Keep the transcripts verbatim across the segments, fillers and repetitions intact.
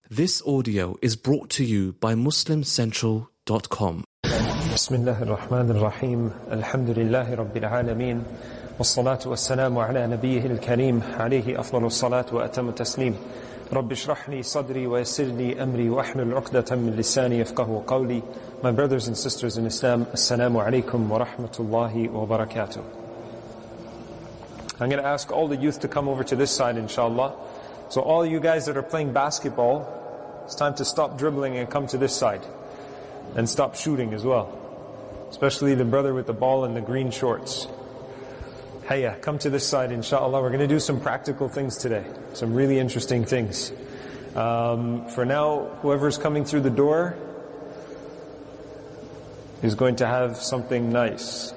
This audio is brought to you by muslim central dot com. بسم الله الرحمن الرحيم الحمد لله رب العالمين والصلاة والسلام على نبيه الكريم عليه أفضل الصلاة وأتم التسليم رب اشرح لي صدري ويسر لي أمري واحلل عقدة من لساني يفقهوا قولي. My brothers and sisters in Islam, Assalamu alaikum wa rahmatullahi wa barakatuh. I'm going to ask all the youth to come over to this side, inshallah. So all you guys that are playing basketball, it's time to stop dribbling and come to this side. And stop shooting as well. Especially the brother with the ball and the green shorts. Hayya, come to this side, inshallah. We're going to do some practical things today. Some really interesting things. Um, for now, whoever's coming through the door is going to have something nice.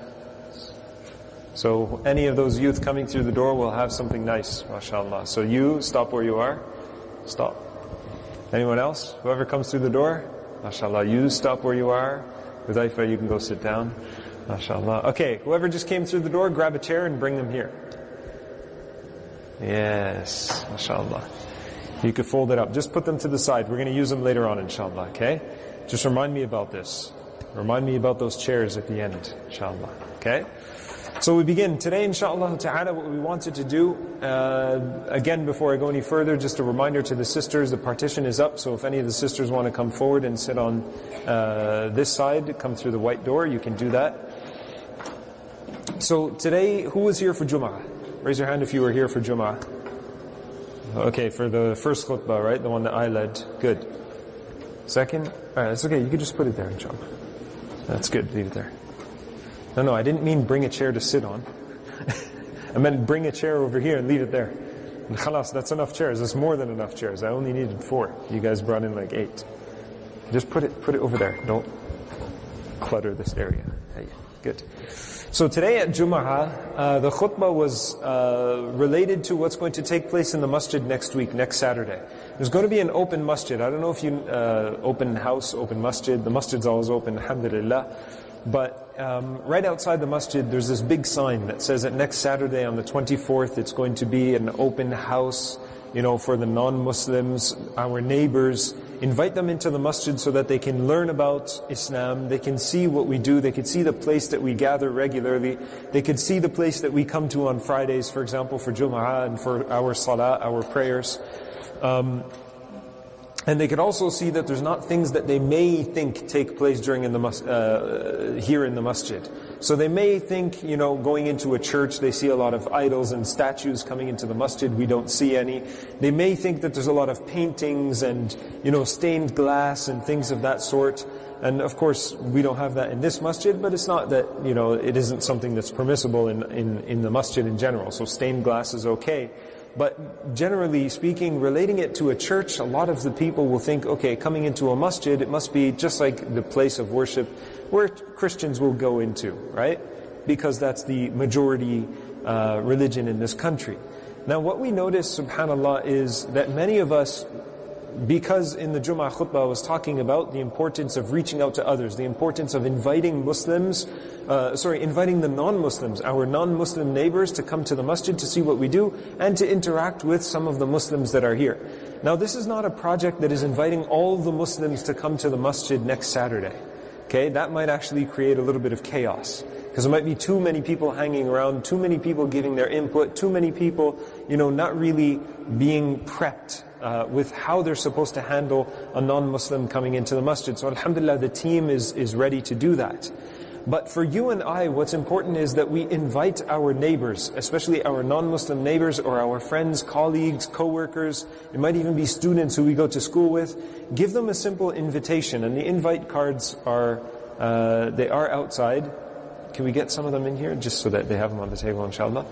So any of those youth coming through the door will have something nice, mashallah. So you, stop where you are. Stop. Anyone else? Whoever comes through the door, mashallah, you stop where you are. Hudayfa, you can go sit down. MashaAllah. Okay, whoever just came through the door, grab a chair and bring them here. Yes, MashaAllah. You could fold it up. Just put them to the side. We're going to use them later on, inshallah, okay? Just remind me about this. Remind me about those chairs at the end, inshallah, okay? So we begin. Today, inshallah ta'ala, what we wanted to do, uh, again, before I go any further, just a reminder to the sisters, the partition is up, so if any of the sisters want to come forward and sit on uh, this side, come through the white door, you can do that. So today, who was here for Jum'ah? Raise your hand if you were here for Jum'ah. Okay, for the first khutbah, right? The one that I led. Good. Second? Alright, that's okay. You can just put it there, inshallah. That's good. Leave it there. No, no, I didn't mean bring a chair to sit on. I meant bring a chair over here and leave it there. And khalas, that's enough chairs. That's more than enough chairs. I only needed four. You guys brought in like eight. Just put it put it over there. Don't clutter this area. Hey, good. So today at Jum'ah, uh, the khutbah was uh, related to what's going to take place in the masjid next week, next Saturday. There's going to be an open masjid. I don't know if you, uh, open house, open masjid. The masjid's always open, alhamdulillah. But um, right outside the masjid, there's this big sign that says that next Saturday on the twenty-fourth, it's going to be an open house, you know, for the non-Muslims, our neighbors. Invite them into the masjid so that they can learn about Islam, they can see what we do, they can see the place that we gather regularly, they can see the place that we come to on Fridays, for example, for Jum'ah and for our salah, our prayers. Um, and they could also see that there's not things that they may think take place during in the mas- uh, here in the masjid. So they may think, you know, going into a church, they see a lot of idols and statues coming into the masjid. We don't see any. They may think that there's a lot of paintings and, you know, stained glass and things of that sort. And of course, we don't have that in this masjid, but it's not that, you know, it isn't something that's permissible in, in, in the masjid in general. So stained glass is okay. But generally speaking, relating it to a church, a lot of the people will think, okay, coming into a masjid, it must be just like the place of worship where Christians will go into, right? Because that's the majority uh, religion in this country. Now what we notice, subhanAllah, is that many of us, because in the Jum'ah khutbah I was talking about the importance of reaching out to others, the importance of inviting Muslims, uh, sorry, inviting the non-Muslims, our non-Muslim neighbors to come to the masjid to see what we do and to interact with some of the Muslims that are here. Now this is not a project that is inviting all the Muslims to come to the masjid next Saturday. Okay, that might actually create a little bit of chaos. Because there might be too many people hanging around, too many people giving their input, too many people, you know, not really being prepped uh, with how they're supposed to handle a non-Muslim coming into the masjid. So alhamdulillah, the team is, is ready to do that. But for you and I, what's important is that we invite our neighbors, especially our non-Muslim neighbors or our friends, colleagues, co-workers, it might even be students who we go to school with, give them a simple invitation. And the invite cards are, uh, they are outside. Can we get some of them in here, just so that they have them on the table, inshallah?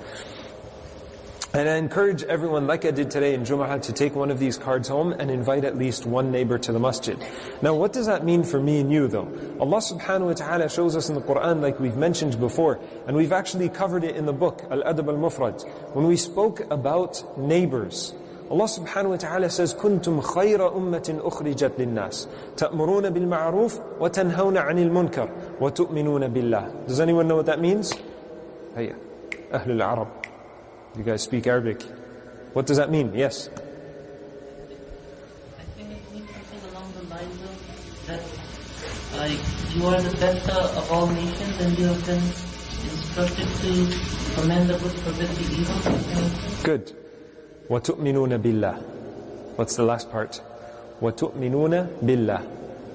And I encourage everyone, like I did today in Jum'ah, to take one of these cards home and invite at least one neighbor to the masjid. Now what does that mean for me and you though? Allah subhanahu wa ta'ala shows us in the Qur'an, like we've mentioned before, and we've actually covered it in the book, Al-Adab al-Mufrad. When we spoke about neighbors, Allah subhanahu wa ta'ala says, كُنْتُمْ خَيْرَ أُمَّةٍ أُخْرِجَتْ لِلنَّاسِ تَأْمُرُونَ بِالْمَعْرُوفِ وَتَنْهَوْنَ عَنِ الْمُنْكَرِ وَتُؤْمِنُونَ بِاللَّهِ. Does anyone know what that means? Hayya. Ahlul Arab. You guys speak Arabic. What does that mean? Yes? I think it lines of that uh, you are the best of all nations and you have been instructed to commend the good, forbid the evil? Good. وَتُؤْمِنُونَ بِاللَّهِ. What's the last part? وَتُؤْمِنُونَ بِاللَّهِ.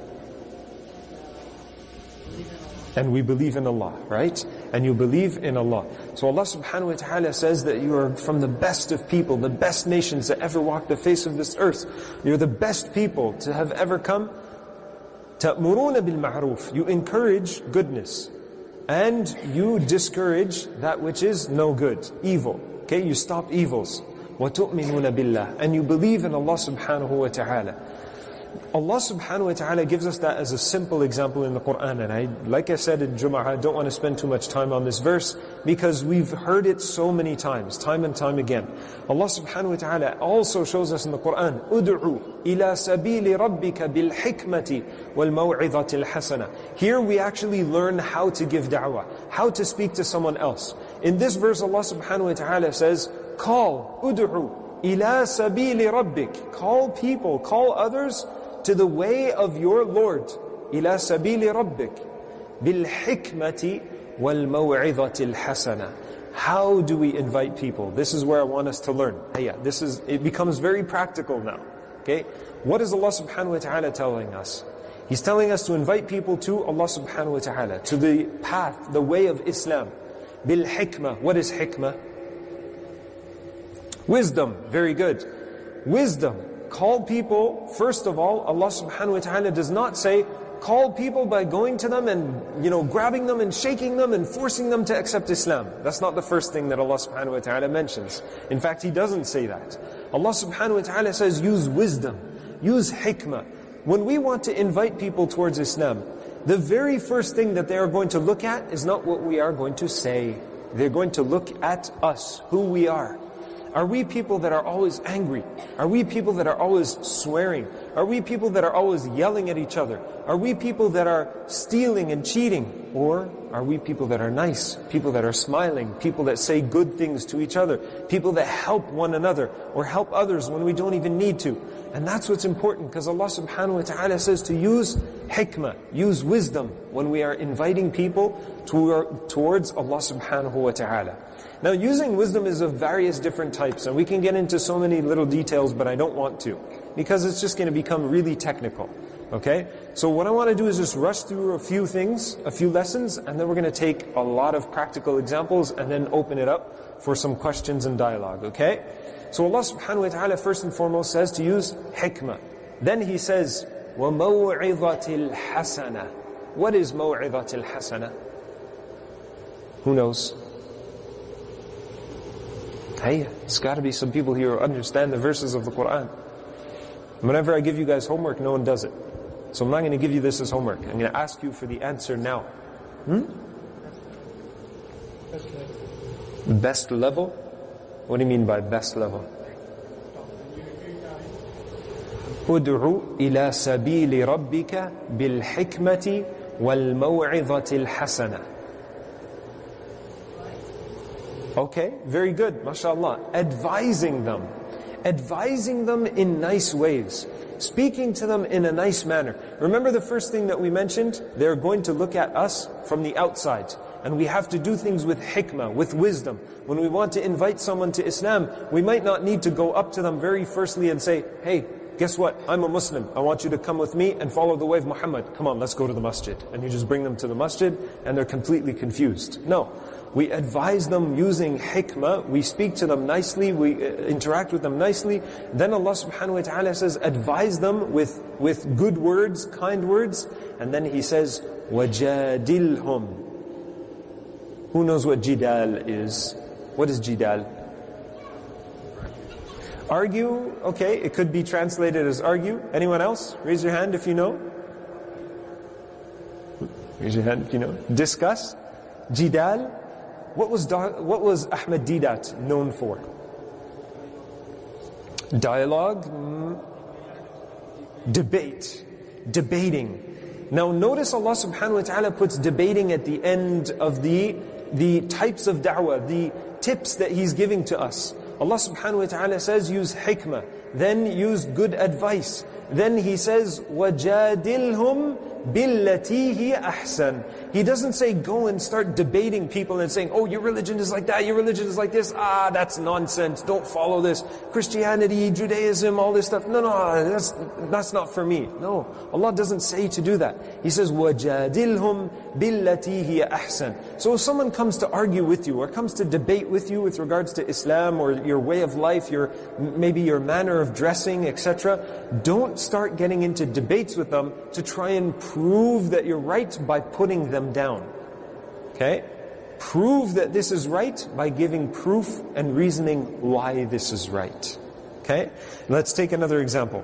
And we believe in Allah, right? And you believe in Allah. So Allah subhanahu wa ta'ala says that you are from the best of people, the best nations that ever walked the face of this earth. You're the best people to have ever come. تَأْمُرُونَ بِالْمَعْرُوفِ. You encourage goodness. And you discourage that which is no good, evil. Okay, you stop evils. وَتُؤْمِنُونَ بِاللَّهِ. And you believe in Allah subhanahu wa ta'ala. Allah subhanahu wa ta'ala gives us that as a simple example in the Qur'an. And I, like I said in Jum'ah, I don't want to spend too much time on this verse because we've heard it so many times, time and time again. Allah subhanahu wa ta'ala also shows us in the Qur'an, أُدْعُوا إِلَى سَبِيلِ رَبِّكَ بِالْحِكْمَةِ وَالْمَوْعِظَةِ الْحَسَنَةِ. Here we actually learn how to give da'wah, how to speak to someone else. In this verse Allah subhanahu wa ta'ala says, call, أُدْعُوا إِلَى سَبِيلِ رَبِّكَ. Call people, call others to the way of your Lord. إِلَى سَبِيلِ رَبِّكَ بِالْحِكْمَةِ وَالْمَوْعِظَةِ الْحَسَنَةِ. How do we invite people? This is where I want us to learn. Yeah, this is, it becomes very practical now. Okay? What is Allah subhanahu wa ta'ala telling us? He's telling us to invite people to Allah subhanahu wa ta'ala, to the path, the way of Islam. Bil-hikmah. What is hikmah? Wisdom. Very good. Wisdom. Call people, first of all, Allah subhanahu wa ta'ala does not say, call people by going to them and, you know, grabbing them and shaking them and forcing them to accept Islam. That's not the first thing that Allah subhanahu wa ta'ala mentions. In fact, He doesn't say that. Allah subhanahu wa ta'ala says, use wisdom, use hikmah. When we want to invite people towards Islam, the very first thing that they are going to look at is not what we are going to say. They're going to look at us, who we are. Are we people that are always angry? Are we people that are always swearing? Are we people that are always yelling at each other? Are we people that are stealing and cheating? Or are we people that are nice? People that are smiling? People that say good things to each other? People that help one another or help others when we don't even need to? And that's what's important, because Allah subhanahu wa ta'ala says to use hikmah, use wisdom when we are inviting people towards Allah subhanahu wa ta'ala. Now, using wisdom is of various different types, and we can get into so many little details, but I don't want to, because it's just going to become really technical. Okay? So what I want to do is just rush through a few things, a few lessons, and then we're going to take a lot of practical examples and then open it up for some questions and dialogue. Okay? So Allah subhanahu wa ta'ala first and foremost says to use hikmah. Then He says, وَمَوْعِظَةِ الْحَسَنَةِ. What is مَوْعِظَةِ الْحَسَنَةِ? Who knows? Hey, there's got to be some people here who understand the verses of the Qur'an. Whenever I give you guys homework, no one does it. So I'm not going to give you this as homework. I'm going to ask you for the answer now. Hmm? Best level. Best level? What do you mean by best level? أُدْعُوا إِلَى سَبِيلِ رَبِّكَ بِالْحِكْمَةِ وَالْمَوْعِظَةِ الْحَسَنَةِ. Okay, very good, mashallah. Advising them. Advising them in nice ways. Speaking to them in a nice manner. Remember the first thing that we mentioned? They're going to look at us from the outside. And we have to do things with hikmah, with wisdom. When we want to invite someone to Islam, we might not need to go up to them very firstly and say, hey, guess what? I'm a Muslim. I want you to come with me and follow the way of Muhammad. Come on, let's go to the masjid. And you just bring them to the masjid and they're completely confused. No. We advise them using hikmah, we speak to them nicely, we interact with them nicely. Then Allah subhanahu wa ta'ala says, advise them with, with good words, kind words. And then He says, وَجَادِلْهُمْ. Who knows what jidal is? What is jidal? Argue, okay, it could be translated as argue. Anyone else? Raise your hand if you know. Raise your hand if you know. Discuss. Jidal. What was what was Ahmed Deedat known for? Dialogue, mm, debate, debating. Now notice Allah subhanahu wa ta'ala puts debating at the end of the the types of da'wah, the tips that He's giving to us. Allah subhanahu wa ta'ala says use hikmah, then use good advice, then he says, وَجَادِلْهُمْ بِالَّتِي هِيَ أَحْسَنُ. He doesn't say go and start debating people and saying, oh, your religion is like that, your religion is like this, ah, that's nonsense, don't follow this. Christianity, Judaism, all this stuff, no, no, that's, that's not for me. No, Allah doesn't say to do that. He says, وَجَادِلْهُمْ بِالَّتِي هِيَ أَحْسَنُ. So if someone comes to argue with you, or comes to debate with you with regards to Islam, or your way of life, your maybe your manner of dressing, et cetera, don't start getting into debates with them to try and prove that you're right by putting them down. Okay? Prove that this is right by giving proof and reasoning why this is right. Okay? Let's take another example.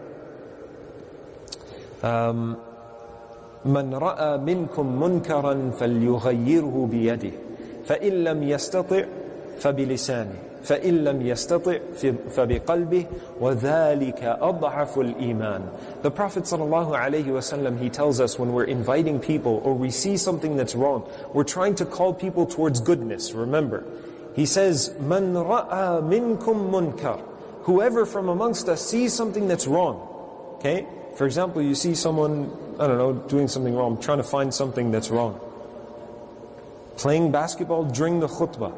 Um, من رأى منكم منكرا فليغيره بيده فإن لم يستطع فبلسانه فإن لم يستطع فبقلبه وذلك أضعف الإيمان. The Prophet ﷺ, he tells us when we're inviting people or we see something that's wrong, we're trying to call people towards goodness. Remember, he says, من رأى منكم منكر. Whoever from amongst us sees something that's wrong. Okay? For example, you see someone, I don't know, doing something wrong, trying to find something that's wrong. Playing basketball during the khutbah.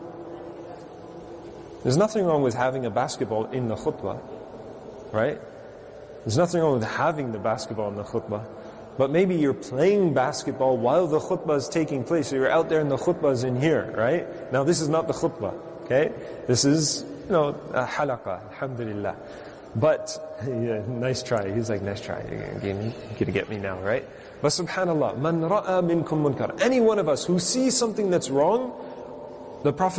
There's nothing wrong with having a basketball in the khutbah, right? There's nothing wrong with having the basketball in the khutbah. But maybe you're playing basketball while the khutbah is taking place. So you're out there and the khutbah is in here, right? Now this is not the khutbah, okay? This is, you know, a halaqah, alhamdulillah. But, yeah, nice try. He's like, nice try. You're going to get me now, right? But subhanallah, man ra'a minkum munkar. Any one of us who sees something that's wrong, the Prophet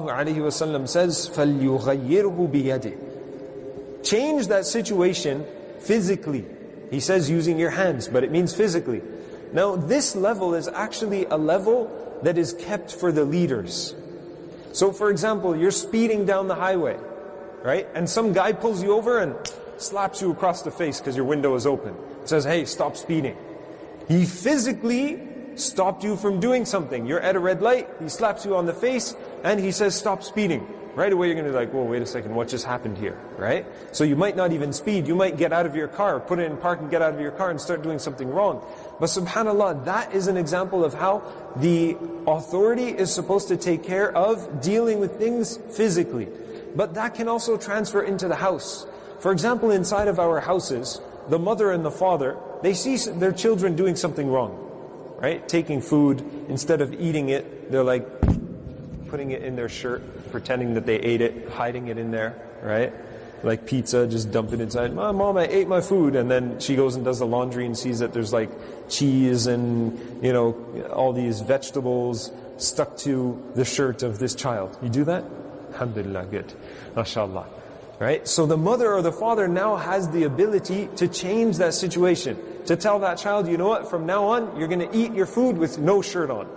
ﷺ says, فَلْيُغَيِّرْهُ بِيَدِهِ. Change that situation physically. He says using your hands, but it means physically. Now this level is actually a level that is kept for the leaders. So for example, you're speeding down the highway, right? And some guy pulls you over and slaps you across the face because your window is open. It says, hey, stop speeding. He physically stopped you from doing something. You're at a red light, he slaps you on the face, and he says, stop speeding. Right away you're going to be like, whoa, wait a second, what just happened here? Right? So you might not even speed, you might get out of your car, put it in park and get out of your car and start doing something wrong. But subhanAllah, that is an example of how the authority is supposed to take care of dealing with things physically. But that can also transfer into the house. For example, inside of our houses, the mother and the father, they see their children doing something wrong. Right? Taking food, instead of eating it, they're like putting it in their shirt, pretending that they ate it, hiding it in there, right? Like pizza, just dump it inside. Mom, mom, I ate my food. And then she goes and does the laundry and sees that there's like cheese and, you know, all these vegetables stuck to the shirt of this child. You do that? Alhamdulillah, good. MashaAllah. Right? So the mother or the father now has the ability to change that situation. To tell that child, you know what, from now on, you're going to eat your food with no shirt on.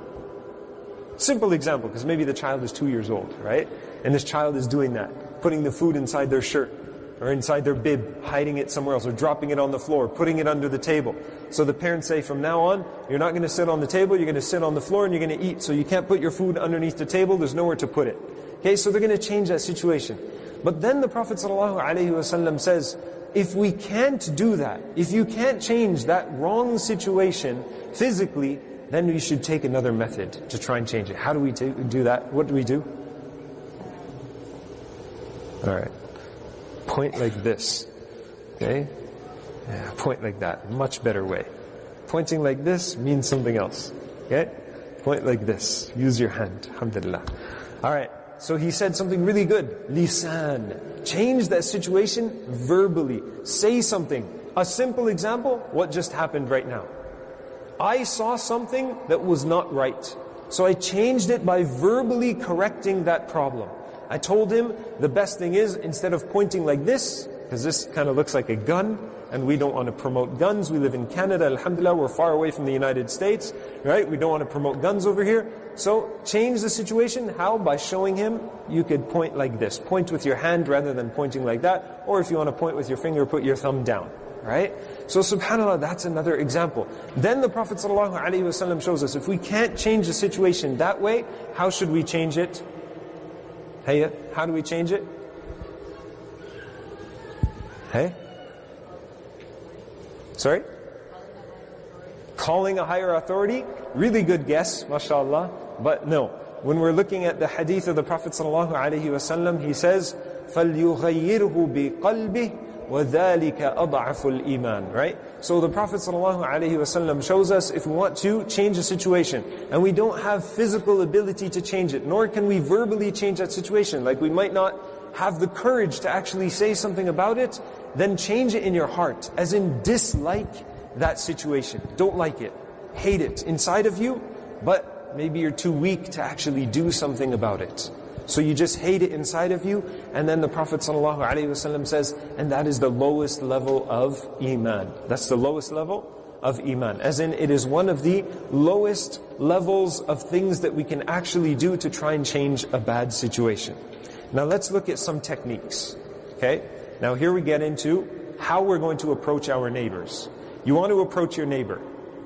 Simple example, because maybe the child is two years old, right? And this child is doing that, putting the food inside their shirt, or inside their bib, hiding it somewhere else, or dropping it on the floor, putting it under the table. So the parents say, from now on, you're not going to sit on the table, you're going to sit on the floor and you're going to eat. So you can't put your food underneath the table, there's nowhere to put it. Okay, so they're going to change that situation. But then the Prophet ﷺ says, if we can't do that, if you can't change that wrong situation physically, then we should take another method to try and change it. How do we do that? What do we do? Alright. Point like this. Okay? Yeah, point like that. Much better way. Pointing like this means something else. Okay? Point like this. Use your hand. Alhamdulillah. Alright. So he said something really good. Lisan. Change that situation verbally. Say something. A simple example, what just happened right now. I saw something that was not right. So I changed it by verbally correcting that problem. I told him the best thing is, instead of pointing like this, because this kind of looks like a gun, and we don't want to promote guns. We live in Canada, alhamdulillah, we're far away from the United States, right? We don't want to promote guns over here. So change the situation. How? By showing him you could point like this. Point with your hand rather than pointing like that. Or if you want to point with your finger, put your thumb down. Right? So subhanAllah, that's another example. Then the Prophet ﷺ shows us, if we can't change the situation that way, how should we change it? Hey, how do we change it? Hey? Sorry? Calling a higher authority? Really good guess, mashallah. But no. When we're looking at the hadith of the Prophet ﷺ, he says, فَلْيُغَيِّرْهُ بِقَلْبِهِ وَذَلِكَ أَضْعَفُ الْإِيمَانِ. Right? So the Prophet ﷺ shows us if we want to change a situation, and we don't have physical ability to change it, nor can we verbally change that situation, like we might not have the courage to actually say something about it, then change it in your heart, as in dislike that situation. Don't like it. Hate it inside of you, but maybe you're too weak to actually do something about it. So you just hate it inside of you, and then the Prophet ﷺ says, and that is the lowest level of Iman. That's the lowest level of Iman. As in, it is one of the lowest levels of things that we can actually do to try and change a bad situation. Now let's look at some techniques. Okay? Now here we get into how we're going to approach our neighbors. You want to approach your neighbor.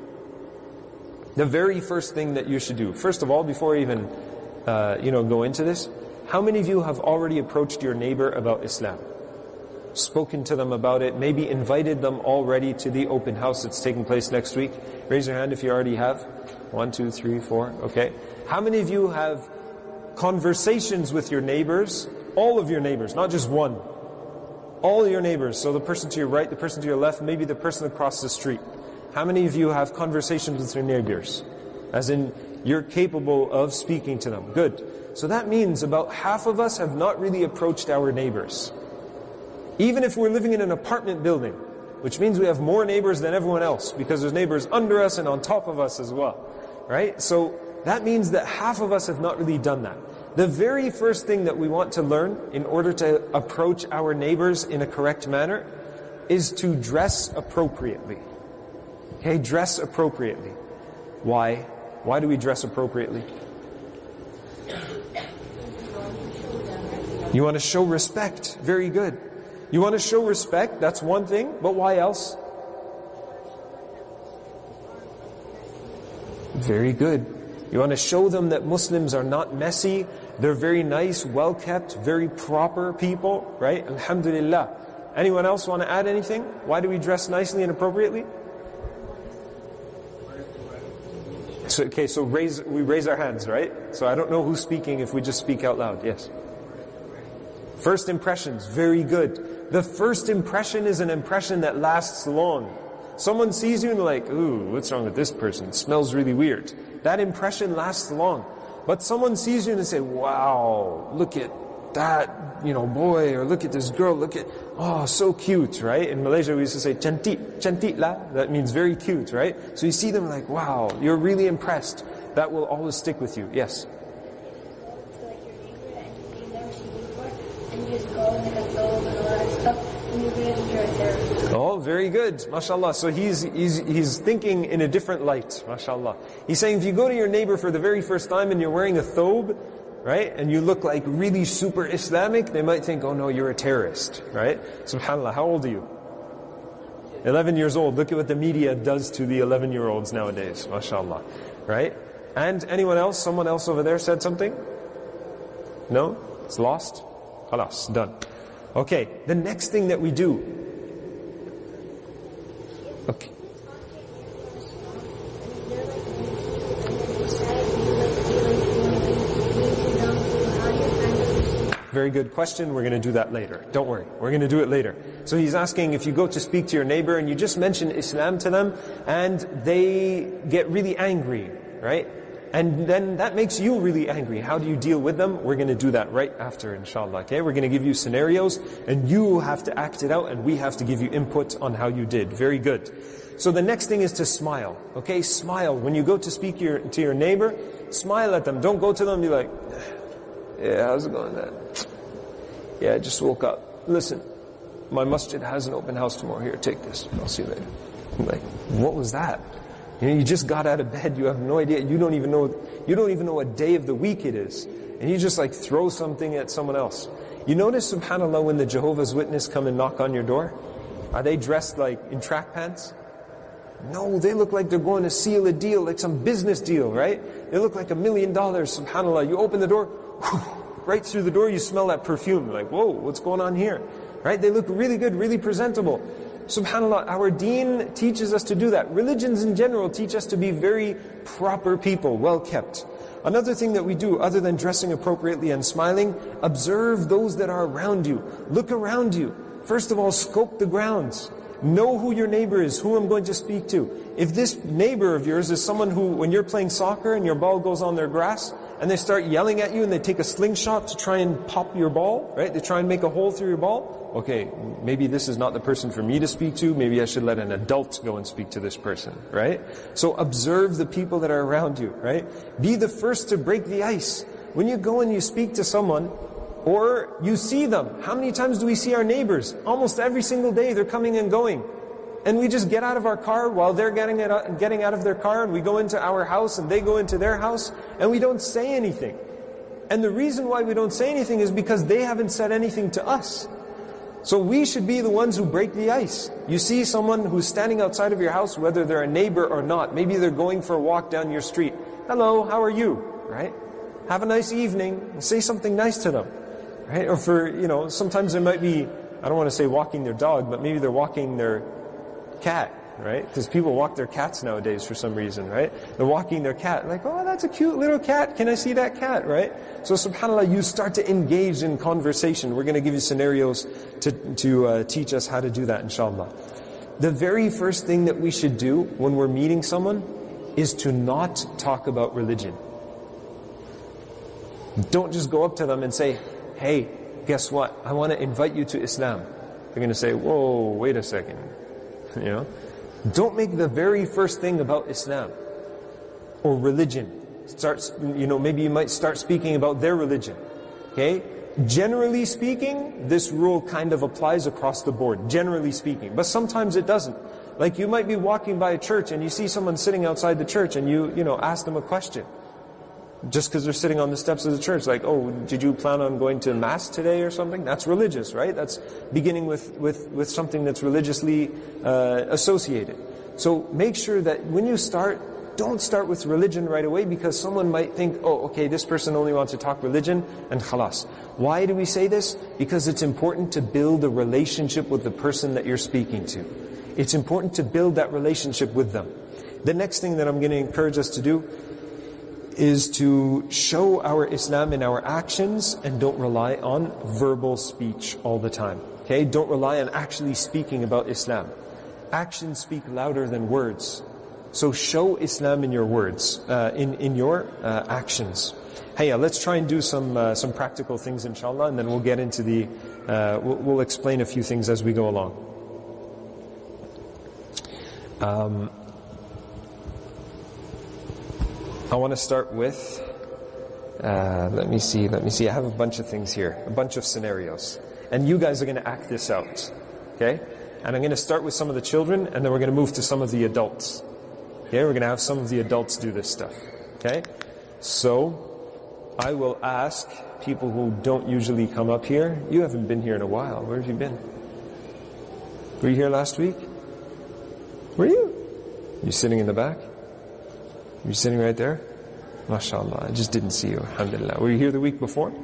The very first thing that you should do, first of all, before I even uh, you know, go into this, how many of you have already approached your neighbor about Islam? Spoken to them about it, maybe invited them already to the open house that's taking place next week? Raise your hand if you already have. One, two, three, four, okay. How many of you have conversations with your neighbors, all of your neighbors, not just one? All your neighbors, so the person to your right, the person to your left, maybe the person across the street. How many of you have conversations with your neighbors? As in, you're capable of speaking to them. Good. So that means about half of us have not really approached our neighbors. Even if we're living in an apartment building, which means we have more neighbors than everyone else, because there's neighbors under us and on top of us as well. Right? So that means that half of us have not really done that. The very first thing that we want to learn in order to approach our neighbors in a correct manner is to dress appropriately. Okay, dress appropriately. Why? Why do we dress appropriately? You want to show respect. Very good. You want to show respect, that's one thing, but why else? Very good. You want to show them that Muslims are not messy, they're very nice, well-kept, very proper people, right? Alhamdulillah. Anyone else want to add anything? Why do we dress nicely and appropriately? So, okay, so raise, we raise our hands, right? So I don't know who's speaking if we just speak out loud. Yes. First impressions, very good. The first impression is an impression that lasts long. Someone sees you and they're like, ooh, what's wrong with this person? It smells really weird. That impression lasts long. But someone sees you and they say, wow, look at that, you know, boy, or look at this girl, look at, oh, so cute, right? In Malaysia we used to say, cantik, cantik lah. That means very cute, right? So you see them like, wow, you're really impressed. That will always stick with you. Yes? Oh, very good, mashallah. So he's, he's, he's thinking in a different light, mashallah. He's saying if you go to your neighbor for the very first time and you're wearing a thobe, right, and you look like really super Islamic, they might think, oh no, you're a terrorist, right? SubhanAllah, how old are you? eleven years old. Look at what the media does to the eleven-year-olds nowadays, mashallah, right? And anyone else? Someone else over there said something? No? It's lost? Khalas, done. Okay, the next thing that we do. Okay. Very good question. We're going to do that later. Don't worry. We're going to do it later. So he's asking if you go to speak to your neighbor and you just mention Islam to them and they get really angry, right? And then that makes you really angry. How do you deal with them? We're going to do that right after, inshallah. Okay? We're going to give you scenarios and you have to act it out and we have to give you input on how you did. Very good. So the next thing is to smile. Okay? Smile. When you go to speak your, to your neighbor, smile at them. Don't go to them and be like, yeah, how's it going, man? Yeah, I just woke up. Listen, my masjid has an open house tomorrow. Here, take this. I'll see you later. I'm like, what was that? You know, you just got out of bed. You have no idea. You don't even know. You don't even know what day of the week it is, and you just like throw something at someone else. You notice, subhanallah, when the Jehovah's Witness come and knock on your door, are they dressed like in track pants? No, they look like they're going to seal a deal, like some business deal, right? They look like a million dollars, subhanallah. You open the door, whew, right through the door you smell that perfume. Like, whoa, what's going on here? Right? They look really good, really presentable. SubhanAllah, our deen teaches us to do that. Religions in general teach us to be very proper people, well kept. Another thing that we do, other than dressing appropriately and smiling, observe those that are around you. Look around you. First of all, scope the grounds. Know who your neighbor is, who I'm going to speak to. If this neighbor of yours is someone who, when you're playing soccer and your ball goes on their grass, and they start yelling at you and they take a slingshot to try and pop your ball, right? They try and make a hole through your ball. Okay, maybe this is not the person for me to speak to. Maybe I should let an adult go and speak to this person, right? So observe the people that are around you, right? Be the first to break the ice. When you go and you speak to someone, or you see them, how many times do we see our neighbors? Almost every single day they're coming and going. And we just get out of our car while they're getting out, getting out of their car, and we go into our house and they go into their house, and we don't say anything. And the reason why we don't say anything is because they haven't said anything to us. So we should be the ones who break the ice. You see someone who's standing outside of your house, whether they're a neighbor or not, maybe they're going for a walk down your street. Hello, how are you? Right? Have a nice evening. Say something nice to them. Right? Or for, you know, sometimes there might be, I don't want to say walking their dog, but maybe they're walking their cat, right? Because people walk their cats nowadays for some reason, right? They're walking their cat, like, oh, that's a cute little cat. Can I see that cat, right? So subhanAllah, you start to engage in conversation. We're going to give you scenarios to, to uh, teach us how to do that, inshallah. The very first thing that we should do when we're meeting someone is to not talk about religion. Don't just go up to them and say, hey, guess what? I want to invite you to Islam. They're going to say, whoa, wait a second. You know, don't make the very first thing about Islam or religion. Start, you know, maybe you might start speaking about their religion. Okay? Generally speaking, this rule kind of applies across the board, generally speaking. But sometimes it doesn't. Like you might be walking by a church and you see someone sitting outside the church and you, you know, ask them a question. Just because they're sitting on the steps of the church, like, oh, did you plan on going to Mass today or something? That's religious, right? That's beginning with, with, with something that's religiously uh, associated. So make sure that when you start, don't start with religion right away, because someone might think, oh, okay, this person only wants to talk religion, and khalas. Why do we say this? Because it's important to build a relationship with the person that you're speaking to. It's important to build that relationship with them. The next thing that I'm going to encourage us to do is to show our Islam in our actions, and don't rely on verbal speech all the time. Okay? Don't rely on actually speaking about Islam. Actions speak louder than words. So show Islam in your words, uh, in, in your uh, actions. Hey, uh, let's try and do some uh, some practical things, inshallah, and then we'll get into the, uh, we'll, we'll explain a few things as we go along. Um, I want to start with, uh, let me see, let me see, I have a bunch of things here, a bunch of scenarios. And you guys are going to act this out, okay? And I'm going to start with some of the children, and then we're going to move to some of the adults. Okay, we're going to have some of the adults do this stuff, okay? So, I will ask people who don't usually come up here, you haven't been here in a while, where have you been? Were you here last week? Were you? You sitting in the back? Were you sitting right there? MashaAllah, I just didn't see you, alhamdulillah. Were you here the week before?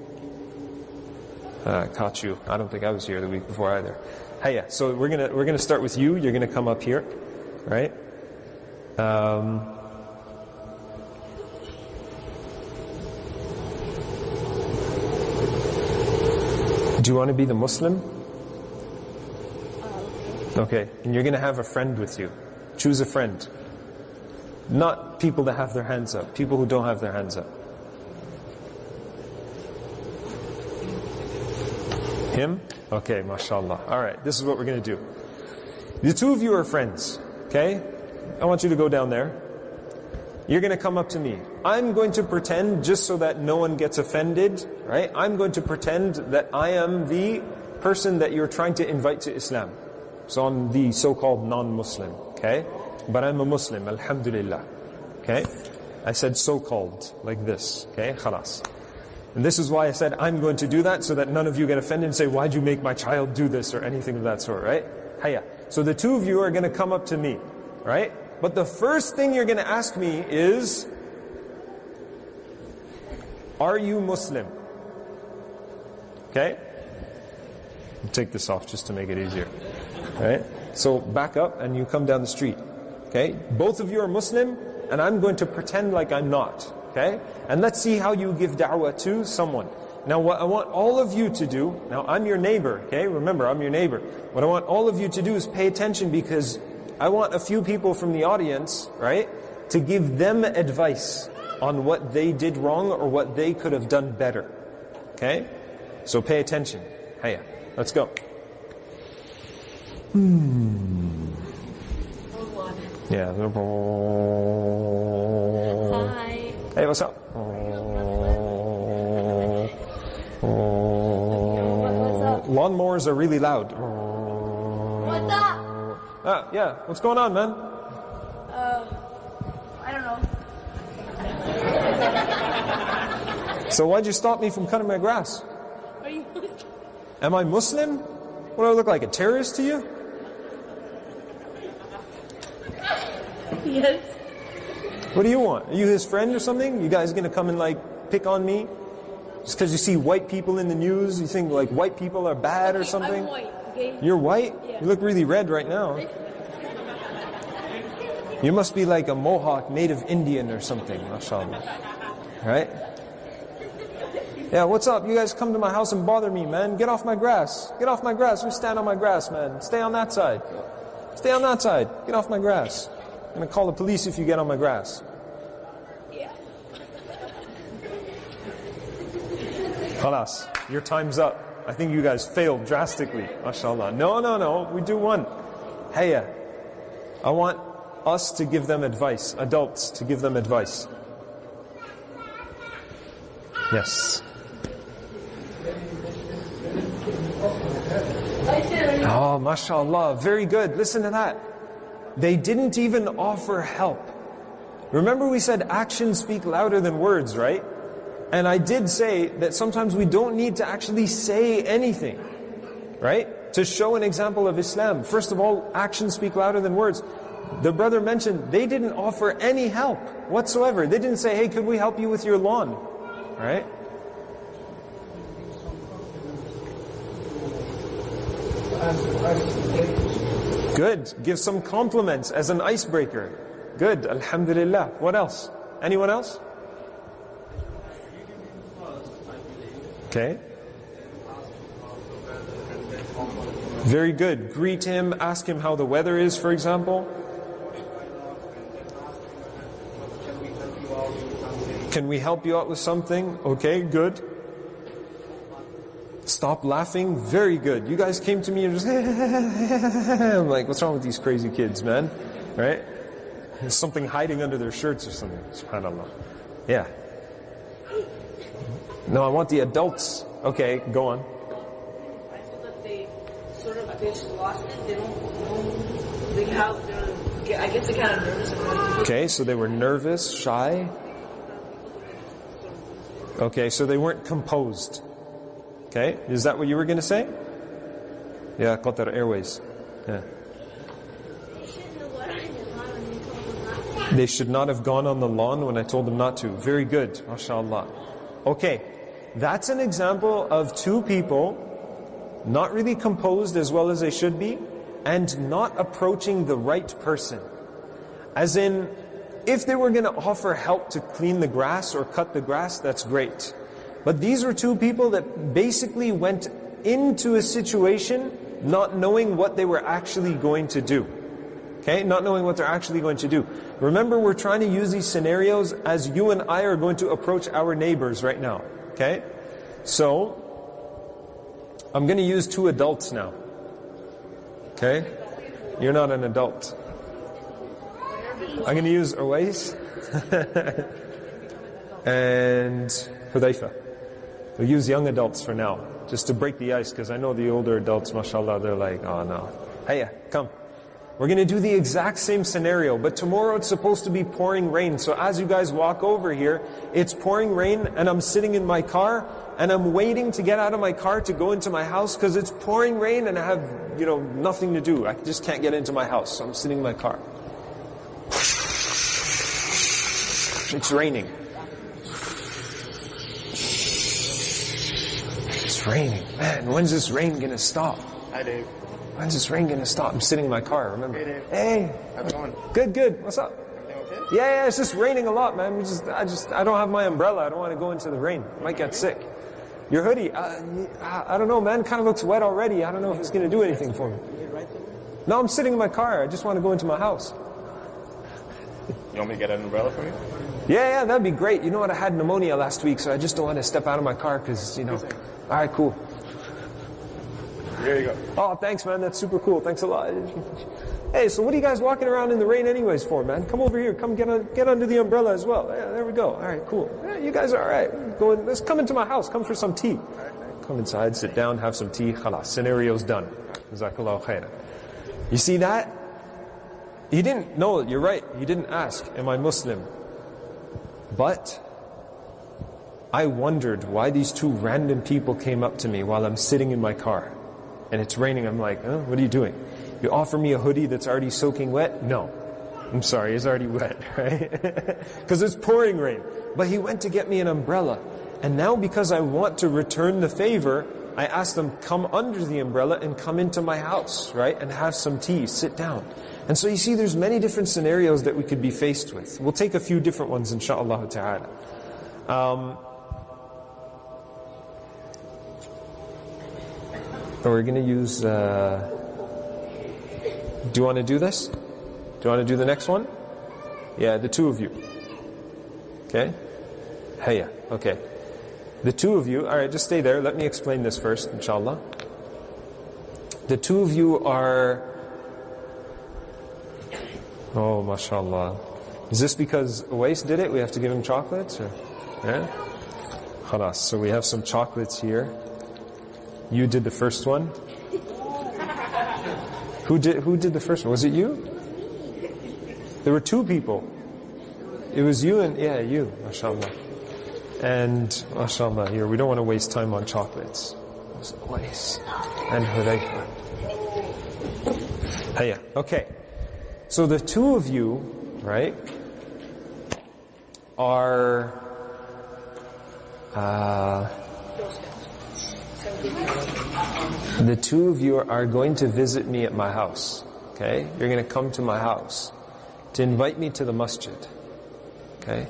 Uh, caught you. I don't think I was here the week before either. Hiya. So we're gonna we're gonna start with you. You're gonna come up here, right? Um, do you want to be the Muslim? Okay. And you're gonna have a friend with you. Choose a friend. Not people that have their hands up. People who don't have their hands up. Him? Okay, mashallah. Alright, this is what we're going to do. The two of you are friends, okay? I want you to go down there. You're going to come up to me. I'm going to pretend, just so that no one gets offended, right? I'm going to pretend that I am the person that you're trying to invite to Islam. So I'm the so-called non-Muslim, okay? But I'm a Muslim, alhamdulillah. Okay? I said so-called, like this. Okay? Khalas. And this is why I said I'm going to do that, so that none of you get offended and say, why'd you make my child do this, or anything of that sort, right? Hiya. So the two of you are going to come up to me, right? But the first thing you're going to ask me is, are you Muslim? Okay? I'll take this off just to make it easier. Right? So back up and you come down the street. Okay? Both of you are Muslim, and I'm going to pretend like I'm not. Okay? And let's see how you give da'wah to someone. Now what I want all of you to do, now I'm your neighbor, okay? Remember, I'm your neighbor. What I want all of you to do is pay attention, because I want a few people from the audience, right, to give them advice on what they did wrong or what they could have done better. Okay? So pay attention. Hiya. Let's go. Hmm. Yeah. Hi. Hey, what's up? Lawnmowers are really loud. What's up? Ah, yeah. What's going on, man? Uh, I don't know. So why'd you stop me from cutting my grass? Are you Muslim? Am I Muslim? What do I look like, a terrorist to you? Yes. What do you want? Are you his friend or something? You guys gonna come and like pick on me? Just because you see white people in the news, you think like white people are bad or something? I'm white, okay? You're white? Yeah. You look really red right now. You must be like a Mohawk native Indian or something, mashallah. Right? Yeah, what's up? You guys come to my house and bother me, man. Get off my grass. Get off my grass. We stand on my grass, man. Stay on that side. Stay on that side. Get off my grass. I'm going to call the police if you get on my grass. Yeah. Khalas, your time's up. I think you guys failed drastically, mashallah. No, no, no, we do one. Hiya. I want us to give them advice, adults to give them advice. Yes. Oh, mashallah, very good. Listen to that. They didn't even offer help. Remember we said actions speak louder than words, right? And I did say that sometimes we don't need to actually say anything, right? To show an example of Islam. First of all, actions speak louder than words. The brother mentioned they didn't offer any help whatsoever. They didn't say, hey, could we help you with your lawn? Right? Good. Give some compliments as an icebreaker. Good. Alhamdulillah. What else? Anyone else? Okay. Very good. Greet him, ask him how the weather is, for example. Can we help you out with something? Okay, good. Stop laughing. Very good. You guys came to me and just I'm like, what's wrong with these crazy kids, man? Right? There's something hiding under their shirts or something. SubhanAllah. Yeah. No, I want the adults. Okay, go on. I feel that they sort of just lost it. They don't know. They have, they're, I guess they're kind of nervous. Okay, so they were nervous, shy. Okay, so they weren't composed. Okay, is that what you were going to say? Yeah, Qatar Airways. Yeah. They should not have gone on the lawn when I told them not to. Very good, mashallah. Okay, that's an example of two people not really composed as well as they should be, and not approaching the right person. As in, if they were going to offer help to clean the grass or cut the grass, that's great. But these were two people that basically went into a situation not knowing what they were actually going to do. Okay, not knowing what they're actually going to do. Remember, we're trying to use these scenarios as you and I are going to approach our neighbors right now. Okay, so I'm going to use two adults now. Okay, you're not an adult. I'm going to use Uwais and Hudayfa. We'll use young adults for now, just to break the ice, because I know the older adults, mashallah, they're like, oh no. Hey, come. We're going to do the exact same scenario, but tomorrow it's supposed to be pouring rain. So as you guys walk over here, it's pouring rain, and I'm sitting in my car, and I'm waiting to get out of my car to go into my house, because it's pouring rain, and I have, you know, nothing to do. I just can't get into my house, so I'm sitting in my car. It's raining. It's raining. Man, when's this rain going to stop? Hi, Dave. when's this rain gonna stop? I'm sitting in my car, remember? Hey, Dave. Hey. How's it going? Good, good. What's up? Everything okay? Yeah, yeah, it's just raining a lot, man. We just, I just, I don't have my umbrella. I don't want to go into the rain. I might get sick. Your hoodie, uh, I, I don't know, man. Kind of looks wet already. I don't know if it's gonna do anything for me. No, I'm sitting in my car. I just want to go into my house. You want me to get an umbrella for you? Yeah, yeah, that'd be great. You know what? I had pneumonia last week, so I just don't want to step out of my car because, you know. All right, cool. Here you go. Oh, thanks, man. That's super cool. Thanks a lot. Hey, so what are you guys walking around in the rain anyways for, man? Come over here. Come get on, get under the umbrella as well. Yeah, there we go. All right, cool. Yeah, you guys are all right. Go in, let's come into my house. Come for some tea. Come inside, sit down, have some tea. Khalas. Scenario's done. Jazakallahu khairan. You see that? He didn't know. You're right. He didn't ask, am I Muslim? But I wondered why these two random people came up to me while I'm sitting in my car. And it's raining. I'm like, huh? What are you doing? You offer me a hoodie that's already soaking wet? No. I'm sorry, it's already wet, right? Because it's pouring rain. But he went to get me an umbrella. And now because I want to return the favor, I asked them, come under the umbrella and come into my house, right? And have some tea, sit down. And so you see, there's many different scenarios that we could be faced with. We'll take a few different ones, inshaAllah ta'ala. Um, we're going to use... Uh, do you want to do this? Do you want to do the next one? Yeah, the two of you. Okay? Hayya. Okay. The two of you, alright, just stay there. Let me explain this first, inshallah. The two of you are... Oh, mashallah. Is this because Uwais did it? We have to give him chocolates? Or, yeah? Khalas. So we have some chocolates here. You did the first one. Who did who did the first one? Was it you? There were two people. It was you and, yeah, you, mashallah. And, mashallah, here, we don't want to waste time on chocolates. It was Uwais and Hudayfa. Hayya. Okay. So the two of you, right, are uh, the two of you are going to visit me at my house. Okay? You're going to come to my house to invite me to the masjid. Okay?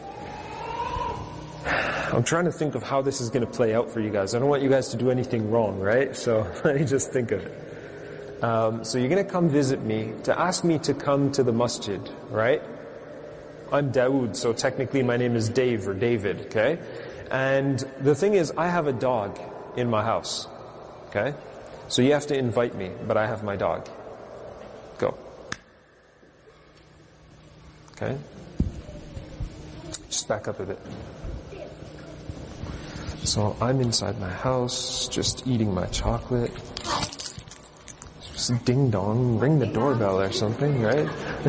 I'm trying to think of how this is going to play out for you guys. I don't want you guys to do anything wrong, right? So let me just think of it. Um, so you're going to come visit me to ask me to come to the masjid, right? I'm Dawood, so technically my name is Dave or David, okay? And the thing is, I have a dog in my house, okay? So you have to invite me, but I have my dog. Go. Okay? Just back up a bit. So I'm inside my house, just eating my chocolate. Just ding dong, ring the doorbell or something, right?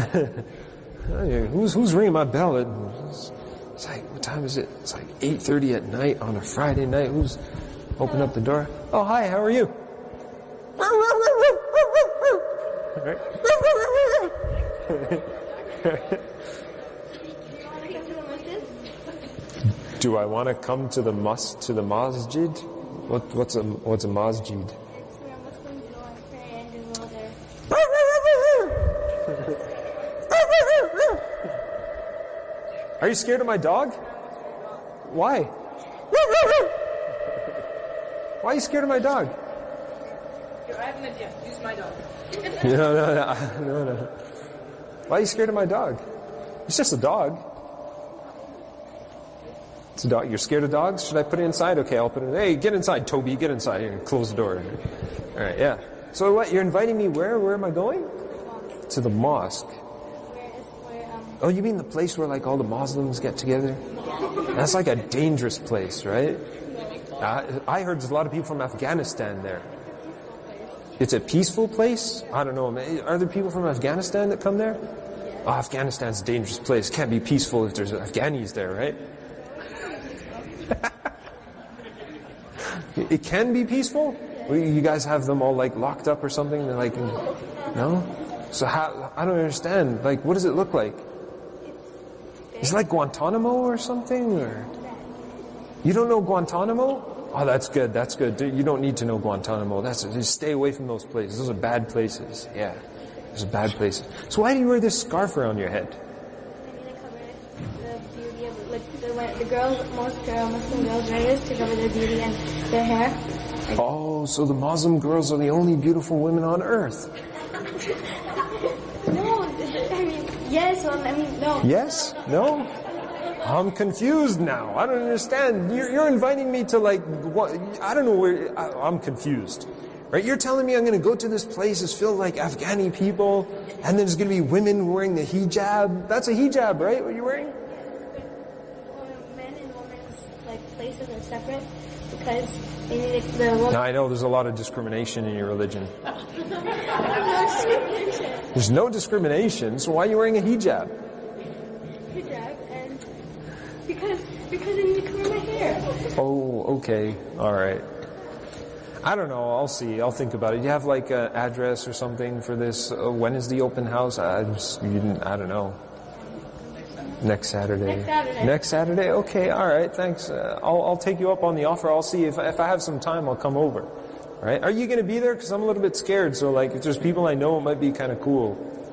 who's who's ringing my bell? It's, it's like, what time is it? It's like eight thirty at night on a Friday night. Who's opened up the door? Oh, hi, how are you? Do I want to come to the mas to the masjid? What what's a what's a masjid? It's where Muslims go and pray and do all their... Are you scared of my dog? Why? Why are you scared of my dog? Here, I have an idea. Use my dog. No, no, no, no, no. Why are you scared of my dog? It's just a dog. It's a dog. You're scared of dogs? Should I put it inside? Okay, I'll put it in. Hey, get inside, Toby. Get inside here and close the door. All right, yeah. So what? You're inviting me where? Where am I going? To the mosque. Where is where, um... Oh, you mean the place where like all the Muslims get together? That's like a dangerous place, right? Uh, I heard there's a lot of people from Afghanistan there. It's a peaceful place? I don't know. Man. Are there people from Afghanistan that come there? Oh, Afghanistan's a dangerous place. Can't be peaceful if there's Afghanis there, right? It can be peaceful? You guys have them all like locked up or something? They're like, no? So how, I don't understand. Like, what does it look like? Is it like Guantanamo or something? Or you don't know Guantanamo? Oh, that's good. That's good. Dude, you don't need to know Guantanamo. That's just stay away from those places. Those are bad places. Yeah, those are bad places. So why do you wear this scarf around your head? I need to cover the beauty of, like, the, when the girls, most girl, Muslim girls wear this to cover their beauty and their hair. Like, Oh, so the Muslim girls are the only beautiful women on earth. no, I mean, yes, well, I mean, no. Yes? No? I'm confused now. I don't understand. You're, you're inviting me to like, what, I don't know where, I, I'm confused. Right? You're telling me I'm going to go to this place that's filled like Afghani people, and there's going to be women wearing the hijab. That's a hijab, right? What you're wearing? Well, men and women's, like, places are separate because they need to, the woman. Now, I know there's a lot of discrimination in your religion. No discrimination. There's no discrimination, so why are you wearing a hijab? Hijab, and because, because I need to cover my hair. Oh, okay. All right. I don't know. I'll see. I'll think about it. Do you have like an address or something for this? Uh, when is the open house? I just, you didn't, I don't know. Next Saturday. Next Saturday. Next Saturday? Okay. All right. Thanks. Uh, I'll, I'll take you up on the offer. I'll see if, if I have some time, I'll come over. All right. Are you going to be there? Because I'm a little bit scared. So like, if there's people I know, it might be kind of cool.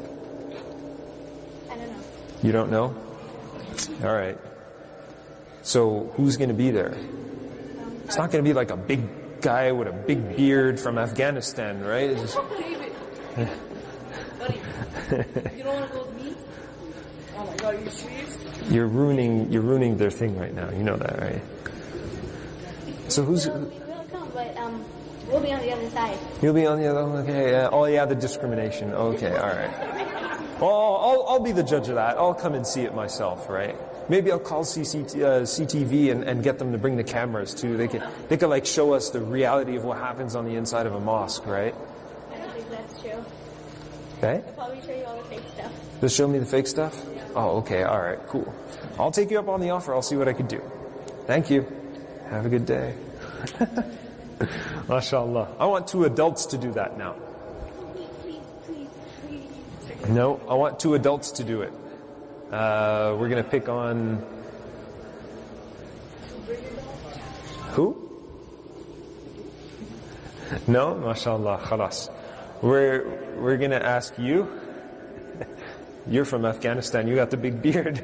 I don't know. You don't know? All right. So who's going to be there? It's not going to be like a big guy with a big beard from Afghanistan, right? It's just... David. Buddy, you don't want to go with me? Oh my God, are you serious? You're ruining, you're ruining their thing right now. You know that, right? So who's? We'll, we will come, but um, we'll be on the other side. You'll be on the other. Okay. Uh, oh yeah, the discrimination. Okay. All right. Well, I'll, I'll be the judge of that. I'll come and see it myself, right? Maybe I'll call C C T, uh, C T V and, and get them to bring the cameras too. They could, they could like show us the reality of what happens on the inside of a mosque, right? I don't think that's true. Okay. They'll probably show you all the fake stuff. They'll show me the fake stuff? Oh, okay. All right. Cool. I'll take you up on the offer. I'll see what I can do. Thank you. Have a good day. MashaAllah. I want two adults to do that now. Please, please, please, please. No, I want two adults to do it. Uh, we're going to pick on... Who? No? MashaAllah. Khalas. We're, we're going to ask you. You're from Afghanistan. You got the big beard.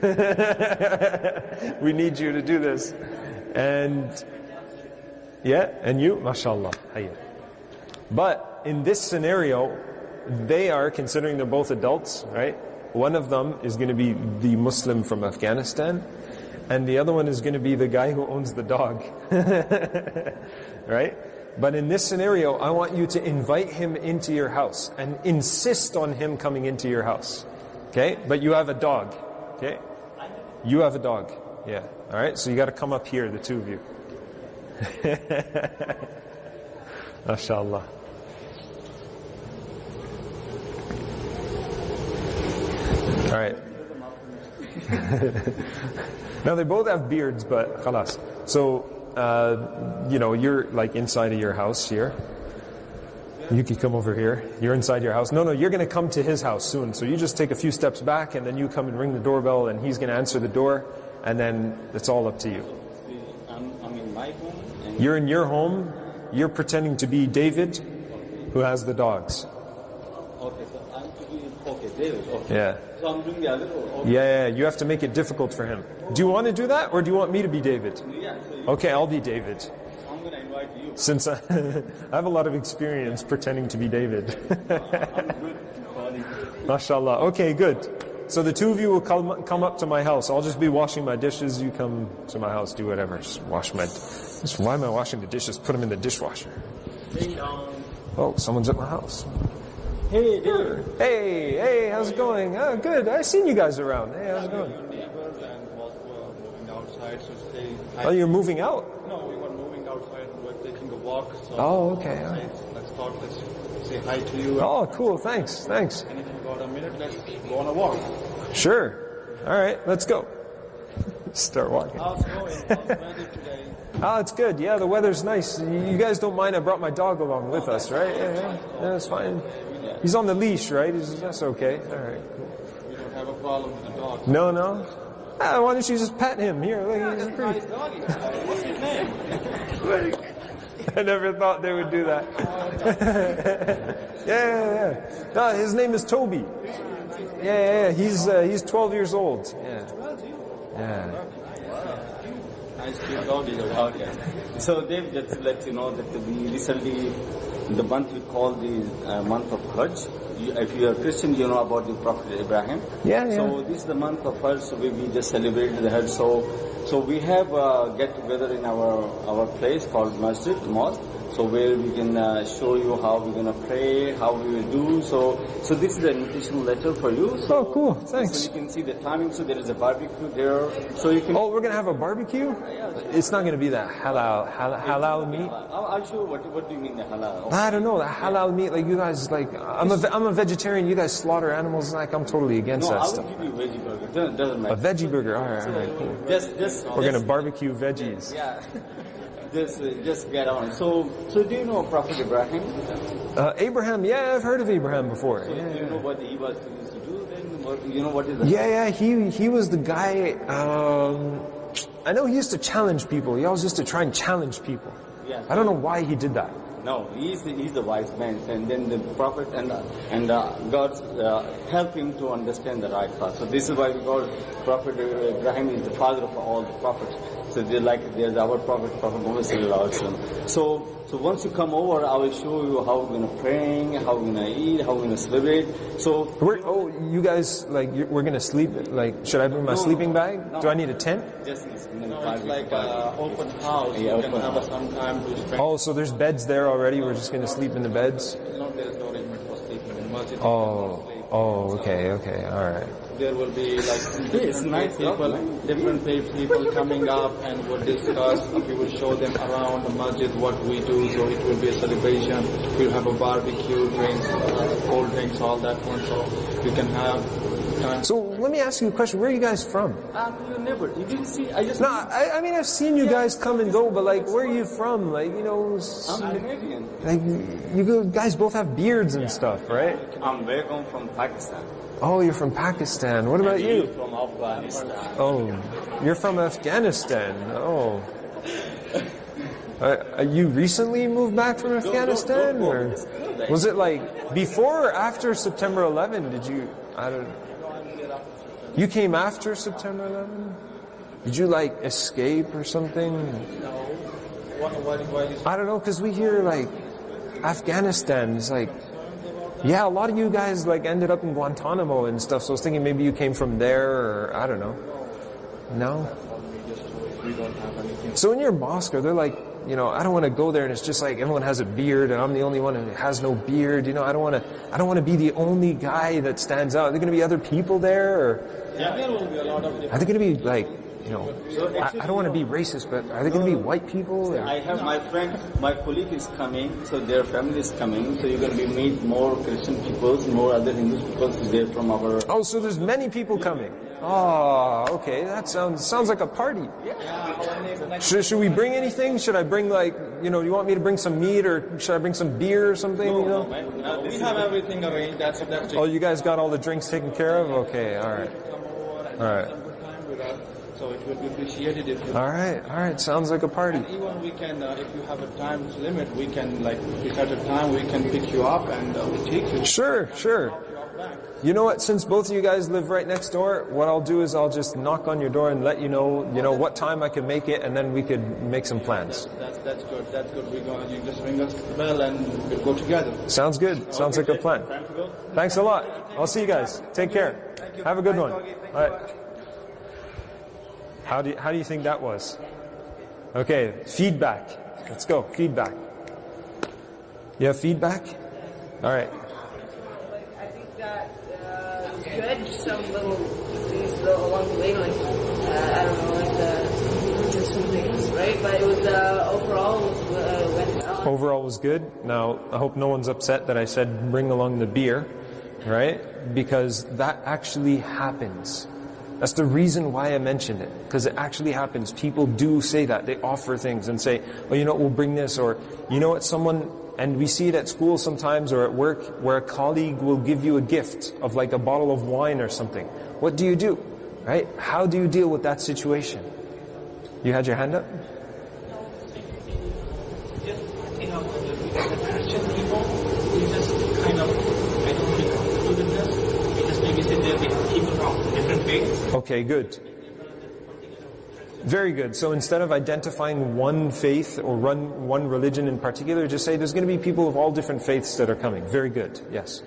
We need you to do this. And... Yeah, and you? MashaAllah. Hayya. But in this scenario, they are, considering they're both adults, right? One of them is going to be the Muslim from Afghanistan, and the other one is going to be the guy who owns the dog. Right? But in this scenario, I want you to invite him into your house and insist on him coming into your house. Okay? But you have a dog. Okay? You have a dog. Yeah. Alright? So you got to come up here, the two of you. MashaAllah. All right. Now they both have beards, but khalas. So, uh, you know, you're like inside of your house here. You can come over here. You're inside your house. No, no, you're going to come to his house soon. So you just take a few steps back, and then you come and ring the doorbell, and he's going to answer the door, and then it's all up to you. I'm, I'm in my home. And You're in your home. You're pretending to be David, who has the dogs. okay, so I'm to be okay, David. Okay. Yeah. So I'm doing the other role. Okay. Yeah, yeah, you have to make it difficult for him. Do you want to do that, or do you want me to be David? Yeah. So you, Okay, I'll be David. I'm gonna invite you. Since I, I have a lot of experience pretending to be David. I'm good. Sorry. MashaAllah. Okay, good. So the two of you will come, come up to my house. I'll just be washing my dishes. You come to my house, do whatever. Just wash my... Just, why am I washing the dishes? Put them in the dishwasher. Oh, someone's at my house. Hey, David. Hey, hey, how's it going? Oh, good. I've seen you guys around. Hey, how's it going? Your neighbors and was uh, moving outside, so say hi. Oh, you're moving out? No, we were moving outside and we're taking a walk. So Oh, okay. all right. Let's talk. Let's say hi to you. Oh, cool. Thanks. Thanks. And if you got a minute, let's go on a walk. Sure. All right, let's go. Start walking. How's it going? How's the weather today? Oh, it's good. Yeah, the weather's nice. You guys don't mind I brought my dog along with us, right? Yeah, yeah. Yeah, it's fine. He's on the leash, right? He's, that's okay. All right. We don't have a problem with the dog. No, no. Ah, why don't you just pet him? Here, look, he's pretty. Nice doggy. What's his name? I never thought they would do that. yeah, yeah, yeah. No, his name is Toby. Yeah, yeah, yeah. He's uh, he's twelve years old. Yeah. Yeah. Nice cute doggy. Okay. So Dave, just to let you know that we recently, the month we call the uh, month of Hajj. You, if you are Christian, you know about the Prophet Ibrahim. Yeah, yeah. So this is the month of Hajj, so we, we just celebrated the Hajj. So, so we have a get together in our our place called Masjid, Mosque. So where we can uh, show you how we're gonna pray, how we will do. So, so this is the invitation letter for you. So, Oh, cool. Thanks. So you can see the timing. So there is a barbecue there. So you can. Oh, we're gonna have a barbecue? It's not gonna be that halal halal, halal meat. I'll, I'll show you what what do you mean the halal. I don't know, that halal meat. Like you guys, like I'm a ve- I'm a vegetarian. You guys slaughter animals. Like I'm totally against No, that I will stuff. give you a veggie burger. It doesn't, doesn't A matter. veggie burger. All right, all right, cool. Just, just, We're just, gonna barbecue veggies. yeah. Just, uh, just get on. So, so do you know Prophet Ibrahim? Uh, Abraham. Yeah, I've heard of Abraham before. So Yeah, do you know yeah. what he was used to do then? What, you know what is the Yeah, yeah, he he was the guy. Um, I know he used to challenge people. He always used to try and challenge people. Yeah. I don't know why he did that. No, he's the, he's the wise man, and then the prophet and uh, and uh, God uh, help him to understand the right path. So this is why we call Prophet Ibrahim is the father of all the prophets. So they're like there's our prophet, Prophet Muhammad sallallahu alaihi wasallam. So so once you come over, I will show you how we're gonna pray, how we're gonna eat, how we're gonna celebrate. So We're, oh, you guys, like, you're, we're gonna sleep. Like, should I bring my No, sleeping no, bag? no. Do I need a tent? just it's, No, it's like an open house. Yeah, You can open have house. some time to spend. Oh, so there's beds there already. We're just gonna sleep in the beds. No, there is no arrangement for sleeping in masjid. Oh, oh, okay, okay, all right. There will be like It's different nice, people, right? different people coming up and will discuss. We will show them around the masjid what we do. So it will be a celebration. We'll have a barbecue, drinks, uh, cold drinks, all that one. So you can have time. So let me ask you a question. Where are you guys from? Um, you never, you didn't see. I just. No, I, I mean I've seen you guys come and go, but like, where are you from? Like, you know, s- I'm Canadian. like you go- guys both have beards and stuff, right? I'm Begum from Pakistan. Oh, you're from Pakistan. What about you? From Afghanistan. Oh, you're from Afghanistan. Oh. Uh, uh, you recently moved back from Afghanistan, or was it like before or after September eleventh? Did you? I don't. You came after September eleventh. Did you like escape or something? Why, why, why is I don't know, because we hear like Afghanistan is like. Yeah, a lot of you guys like ended up in Guantanamo and stuff. So I was thinking maybe you came from there, or I don't know. No. we don't have anything? So in your mosque, are they like, you know, I don't want to go there and it's just like everyone has a beard and I'm the only one who has no beard. You know, I don't want to. I don't want to be the only guy that stands out. Are there going to be other people there, or Yeah, there will be a lot of different. are they going to be like, you know? I, I don't want to be racist, but are they going to be white people? Or? I have my friend, my colleague is coming, so their family is coming, so you're going to be meet more Christian people, more other Hindus people, they're from our... Oh, so there's many people coming. Oh, okay. That sounds sounds like a party. Should, should we bring anything? Should I bring like, you know, you want me to bring some meat or should I bring some beer or something? You know? Uh, we have everything arranged. That's that's Oh, you guys got all the drinks taken care of? Okay, all right. All right. time with us, so it will be appreciated if you. All right, all right. Sounds like a party. Even we can, uh, if you have a time limit, we can like if you set a time, we can pick you up and uh, we take you. Sure, sure. You know what? Since both of you guys live right next door, what I'll do is I'll just knock on your door and let you know, you know, what time I can make it, and then we could make some plans. That's that's good. That's good. We're going. You just ring us the bell and we'll go together. Sounds good. Sounds like a plan. Thanks a lot. I'll see you guys. Take care. Have a good one. All right. How do you, how do you think that was? Okay, feedback. Let's go. Feedback. You have feedback? All right. I think that uh, it was good. Some little things along the way, like uh, I don't know, like the just some things, right? But it was uh, overall it was, uh, went well. Overall was good. Now, I hope no one's upset that I said bring along the beer, right? Because that actually happens. That's the reason why I mentioned it, because it actually happens. People do say that. They offer things and say, oh, you know what, we'll bring this, or you know what, someone, and we see it at school sometimes or at work, where a colleague will give you a gift of like a bottle of wine or something. What do you do? Right? How do you deal with that situation? You had your hand up? Just, you know, the Christian people, we just kind of, I don't think, do this. We just maybe sit there with people from different faiths. Okay, good. Very good. So instead of identifying one faith or run one religion in particular, just say there's going to be people of all different faiths that are coming. Very good. Yes.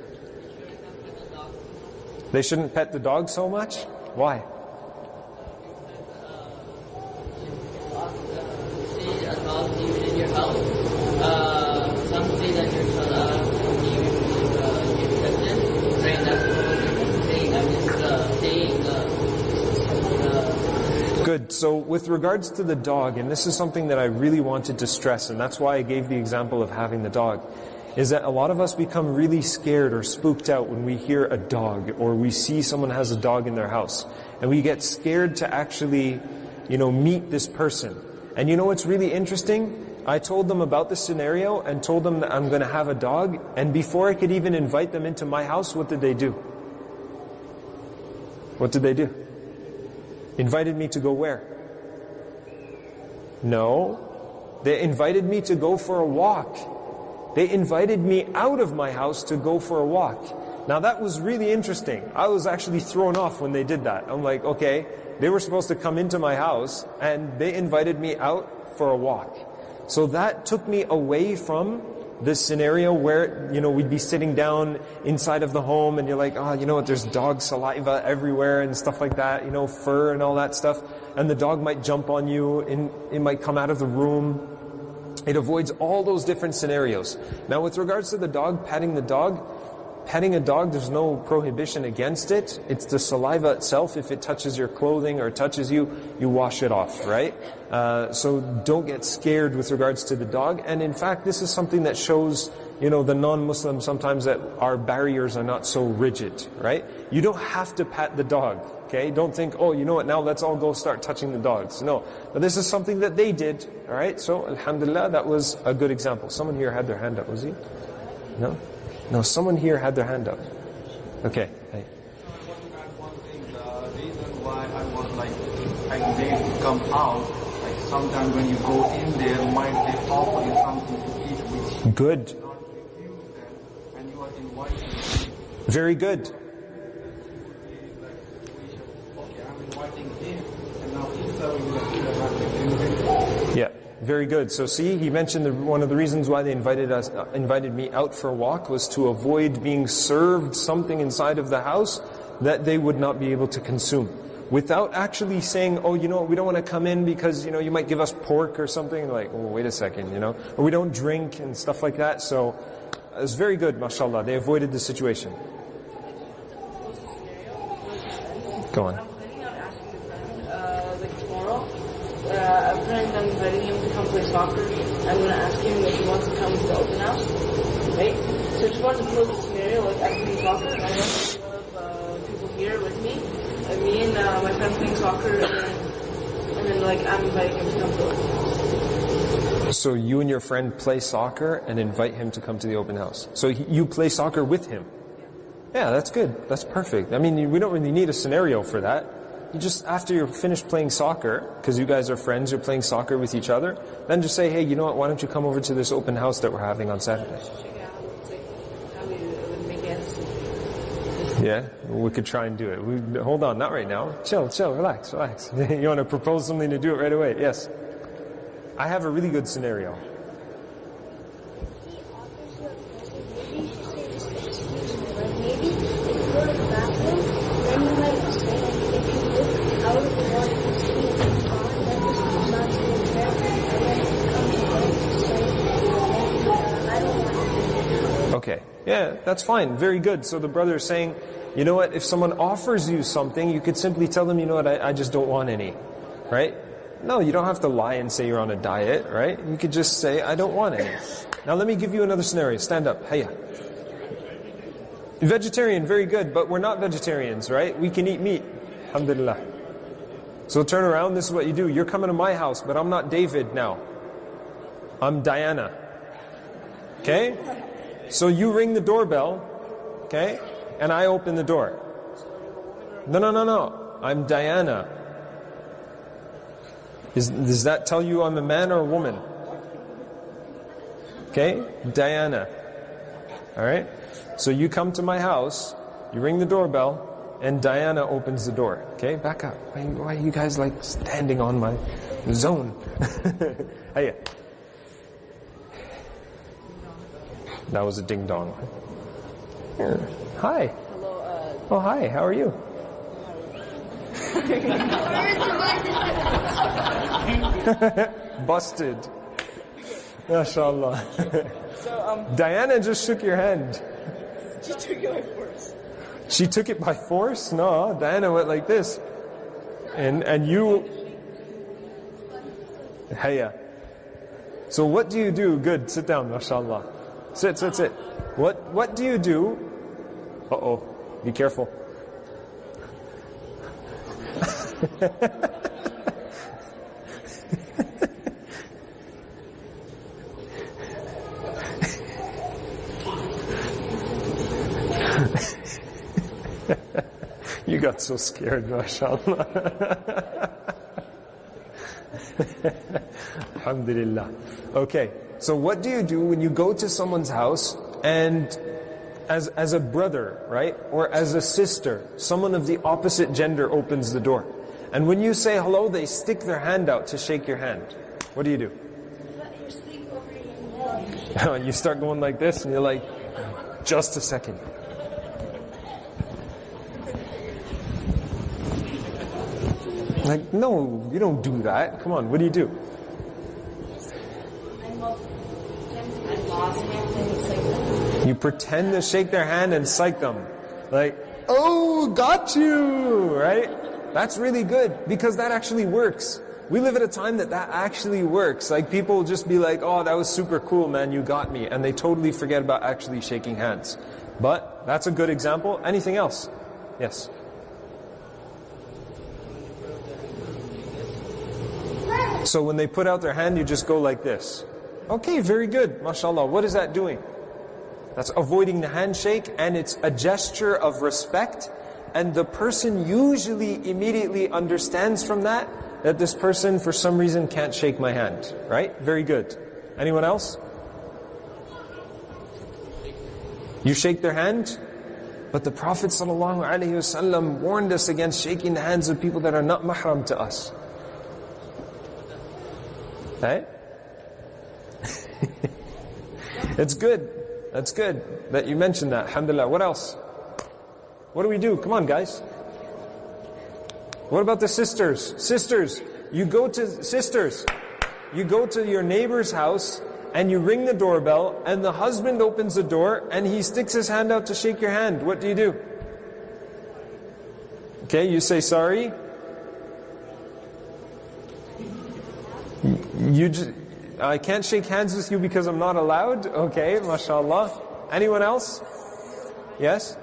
They shouldn't pet the dog so much? Why? Say a dog even in your house. Uh, some say that your salah even uh, is accepted. Right? That's what I'm saying. I'm just uh, saying. Uh, Good. So with regards to the dog, and this is something that I really wanted to stress, and that's why I gave the example of having the dog, is that a lot of us become really scared or spooked out when we hear a dog or we see someone has a dog in their house. And we get scared to actually, you know, meet this person. And you know what's really interesting? I told them about the scenario and told them that I'm going to have a dog, and before I could even invite them into my house, what did they do? What did they do? Invited me to go where? No. They invited me to go for a walk. They invited me out of my house to go for a walk. Now that was really interesting. I was actually thrown off when they did that. I'm like, okay, they were supposed to come into my house and they invited me out for a walk. So that took me away from this scenario where, you know, we'd be sitting down inside of the home and you're like, oh, you know what, there's dog saliva everywhere and stuff like that, you know, fur and all that stuff. And the dog might jump on you and it might come out of the room. It avoids all those different scenarios. Now with regards to the dog, patting the dog, petting a dog, there's no prohibition against it. It's the saliva itself. If it touches your clothing or touches you, you wash it off, right? Uh, so don't get scared with regards to the dog. And in fact, this is something that shows, you know, the non-Muslims sometimes that our barriers are not so rigid, right? You don't have to pat the dog, okay? Don't think, oh, you know what, now let's all go start touching the dogs. No, but this is something that they did, all right? So, alhamdulillah, that was a good example. Someone here had their hand up, was he? No? No, someone here had their hand up. Okay. Hey. I want to add one thing. The reason why I was like, I made come out, like sometimes when you go in there, might they offer you something to eat which you good. not refuse them, and you are inviting. Very good. Okay, I'm inviting him, and now he's serving the food and I'm refusing. Yeah. Very good. So see, he mentioned that one of the reasons why they invited us, uh, invited me out for a walk was to avoid being served something inside of the house that they would not be able to consume. Without actually saying, oh, you know what, we don't want to come in because, you know, you might give us pork or something. Like, oh, wait a second, you know. Or we don't drink and stuff like that. So it was very good, mashallah. They avoided the situation. Go on. I'm planning on asking a friend, uh, like tomorrow. Uh, I'm planning on inviting him to come play soccer. I'm going to ask him if he wants to come to the open house, right? So I just wanted to pose the scenario, like I'm playing soccer, and I have a lot of uh, people here with me, and me and uh, my friend playing soccer, and then, and then like I'm inviting him to come to the open house. So you and your friend play soccer and invite him to come to the open house. So he, you play soccer with him. Yeah, that's good. That's perfect. I mean, we don't really need a scenario for that. You just, after you're finished playing soccer, because you guys are friends, you're playing soccer with each other, then just say, hey, you know what, why don't you come over to this open house that we're having on Saturday? Yeah, we could try and do it. We, hold on, not right now. Chill, chill, relax, relax. You want to propose something to do it right away? Yes. I have a really good scenario. Maybe if you go to the bathroom, then you might say, if you look out of the water, you see it's on, then this is not really there, and then it comes again to say, and uh, I don't want to. Okay, yeah, that's fine. Very good. So the brother is saying, you know what, if someone offers you something, you could simply tell them, you know what, I, I just don't want any, right? No, you don't have to lie and say you're on a diet, right? You could just say, I don't want any. Now let me give you another scenario. Stand up. Hiya. Vegetarian, very good, but we're not vegetarians, right? We can eat meat. Alhamdulillah. So turn around, this is what you do. You're coming to my house, but I'm not David now. I'm Diana. Okay? So you ring the doorbell, okay? And I open the door. No, no, no, no. I'm Diana. Is, does that tell you I'm a man or a woman? Okay, Diana. Alright? So you come to my house, you ring the doorbell, and Diana opens the door. Okay, back up. Why, why are you guys like standing on my zone? Hiya. That was a ding dong. Here. Hi. Hello, uh, Oh, hi. How are you? Busted. MashaAllah. so, um, Diana just shook your hand. she took it by force. She took it by force? No, Diana went like this. And and you... Hiya. So what do you do? Good, sit down, mashallah. Sit, sit, sit. What, what do you do? Uh-oh, be careful. You got so scared, mashallah. Alhamdulillah. Okay, so what do you do when you go to someone's house and as, as a brother, right, or as a sister, someone of the opposite gender opens the door. And when you say hello, they stick their hand out to shake your hand. What do you do? You start going like this and you're like, just a second. Like, no, you don't do that. Come on, what do you do? You pretend to shake their hand and psych them. Like, oh, got you, right? That's really good because that actually works. We live at a time that that actually works. Like people just be like, oh, that was super cool, man, you got me. And they totally forget about actually shaking hands. But that's a good example. Anything else? Yes. So when they put out their hand, you just go like this. Okay, very good. MashaAllah. What is that doing? That's avoiding the handshake, and it's a gesture of respect. And the person usually immediately understands from that that this person for some reason can't shake my hand. Right? Very good. Anyone else? You shake their hand? But the Prophet ﷺ warned us against shaking the hands of people that are not mahram to us. Right? It's good. That's good that you mentioned that. Alhamdulillah. What else? What do we do? Come on, guys. What about the sisters? Sisters, you go to sisters. You go to your neighbor's house and you ring the doorbell and the husband opens the door and he sticks his hand out to shake your hand. What do you do? Okay, you say sorry. You just, I can't shake hands with you because I'm not allowed. Okay, mashallah. Anyone else? Yes?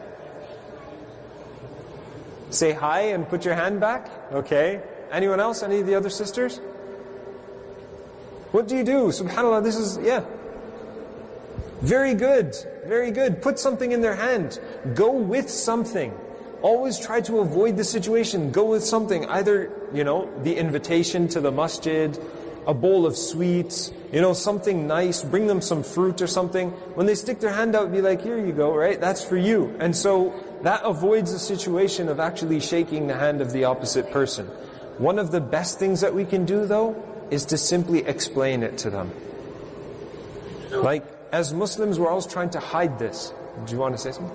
Say hi and put your hand back. Okay. Anyone else? Any of the other sisters? What do you do? SubhanAllah, this is, yeah. Very good. Very good. Put something in their hand. Go with something. Always try to avoid the situation. Go with something. Either, you know, the invitation to the masjid, a bowl of sweets, you know, something nice, bring them some fruit or something. When they stick their hand out, be like, here you go, right? That's for you. And so that avoids the situation of actually shaking the hand of the opposite person. One of the best things that we can do though, is to simply explain it to them. Like, as Muslims, we're always trying to hide this. Do you want to say something?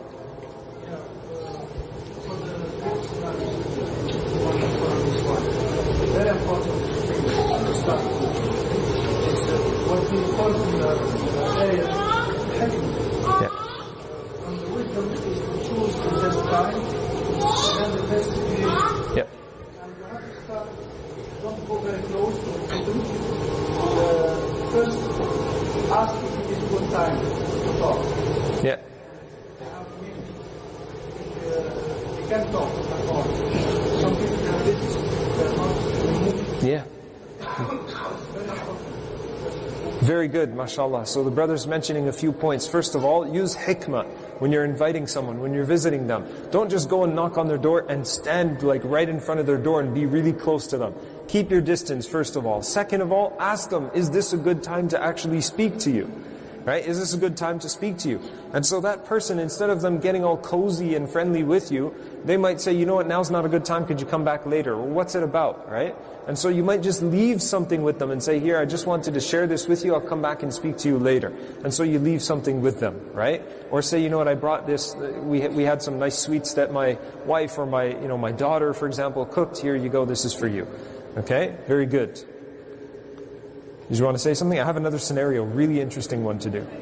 Very important to understand. What we call in the area hikmah. Yeah. And the wisdom is to choose the best time and the best situation. Yeah. And you have to start, don't go very close to the people. Uh, first, ask if it is a good time to talk. Yeah. They have meaning. Uh, they can talk at all. Some people have this, they're not moving. Yeah. Very good, mashallah. So the brother's mentioning a few points. First of all, use hikmah when you're inviting someone, when you're visiting them. Don't just go and knock on their door and stand like right in front of their door and be really close to them. Keep your distance, first of all. Second of all, ask them, is this a good time to actually speak to you? Right? Is this a good time to speak to you? And so that person, instead of them getting all cozy and friendly with you, they might say, you know what, now's not a good time, could you come back later? Well, what's it about, right? And so you might just leave something with them and say, here, I just wanted to share this with you, I'll come back and speak to you later. And so you leave something with them, right? Or say, you know what, I brought this, we we had some nice sweets that my wife or my, you know, my daughter, for example, cooked, here you go, this is for you. Okay? Very good. Did you want to say something? I have another scenario, really interesting one to do.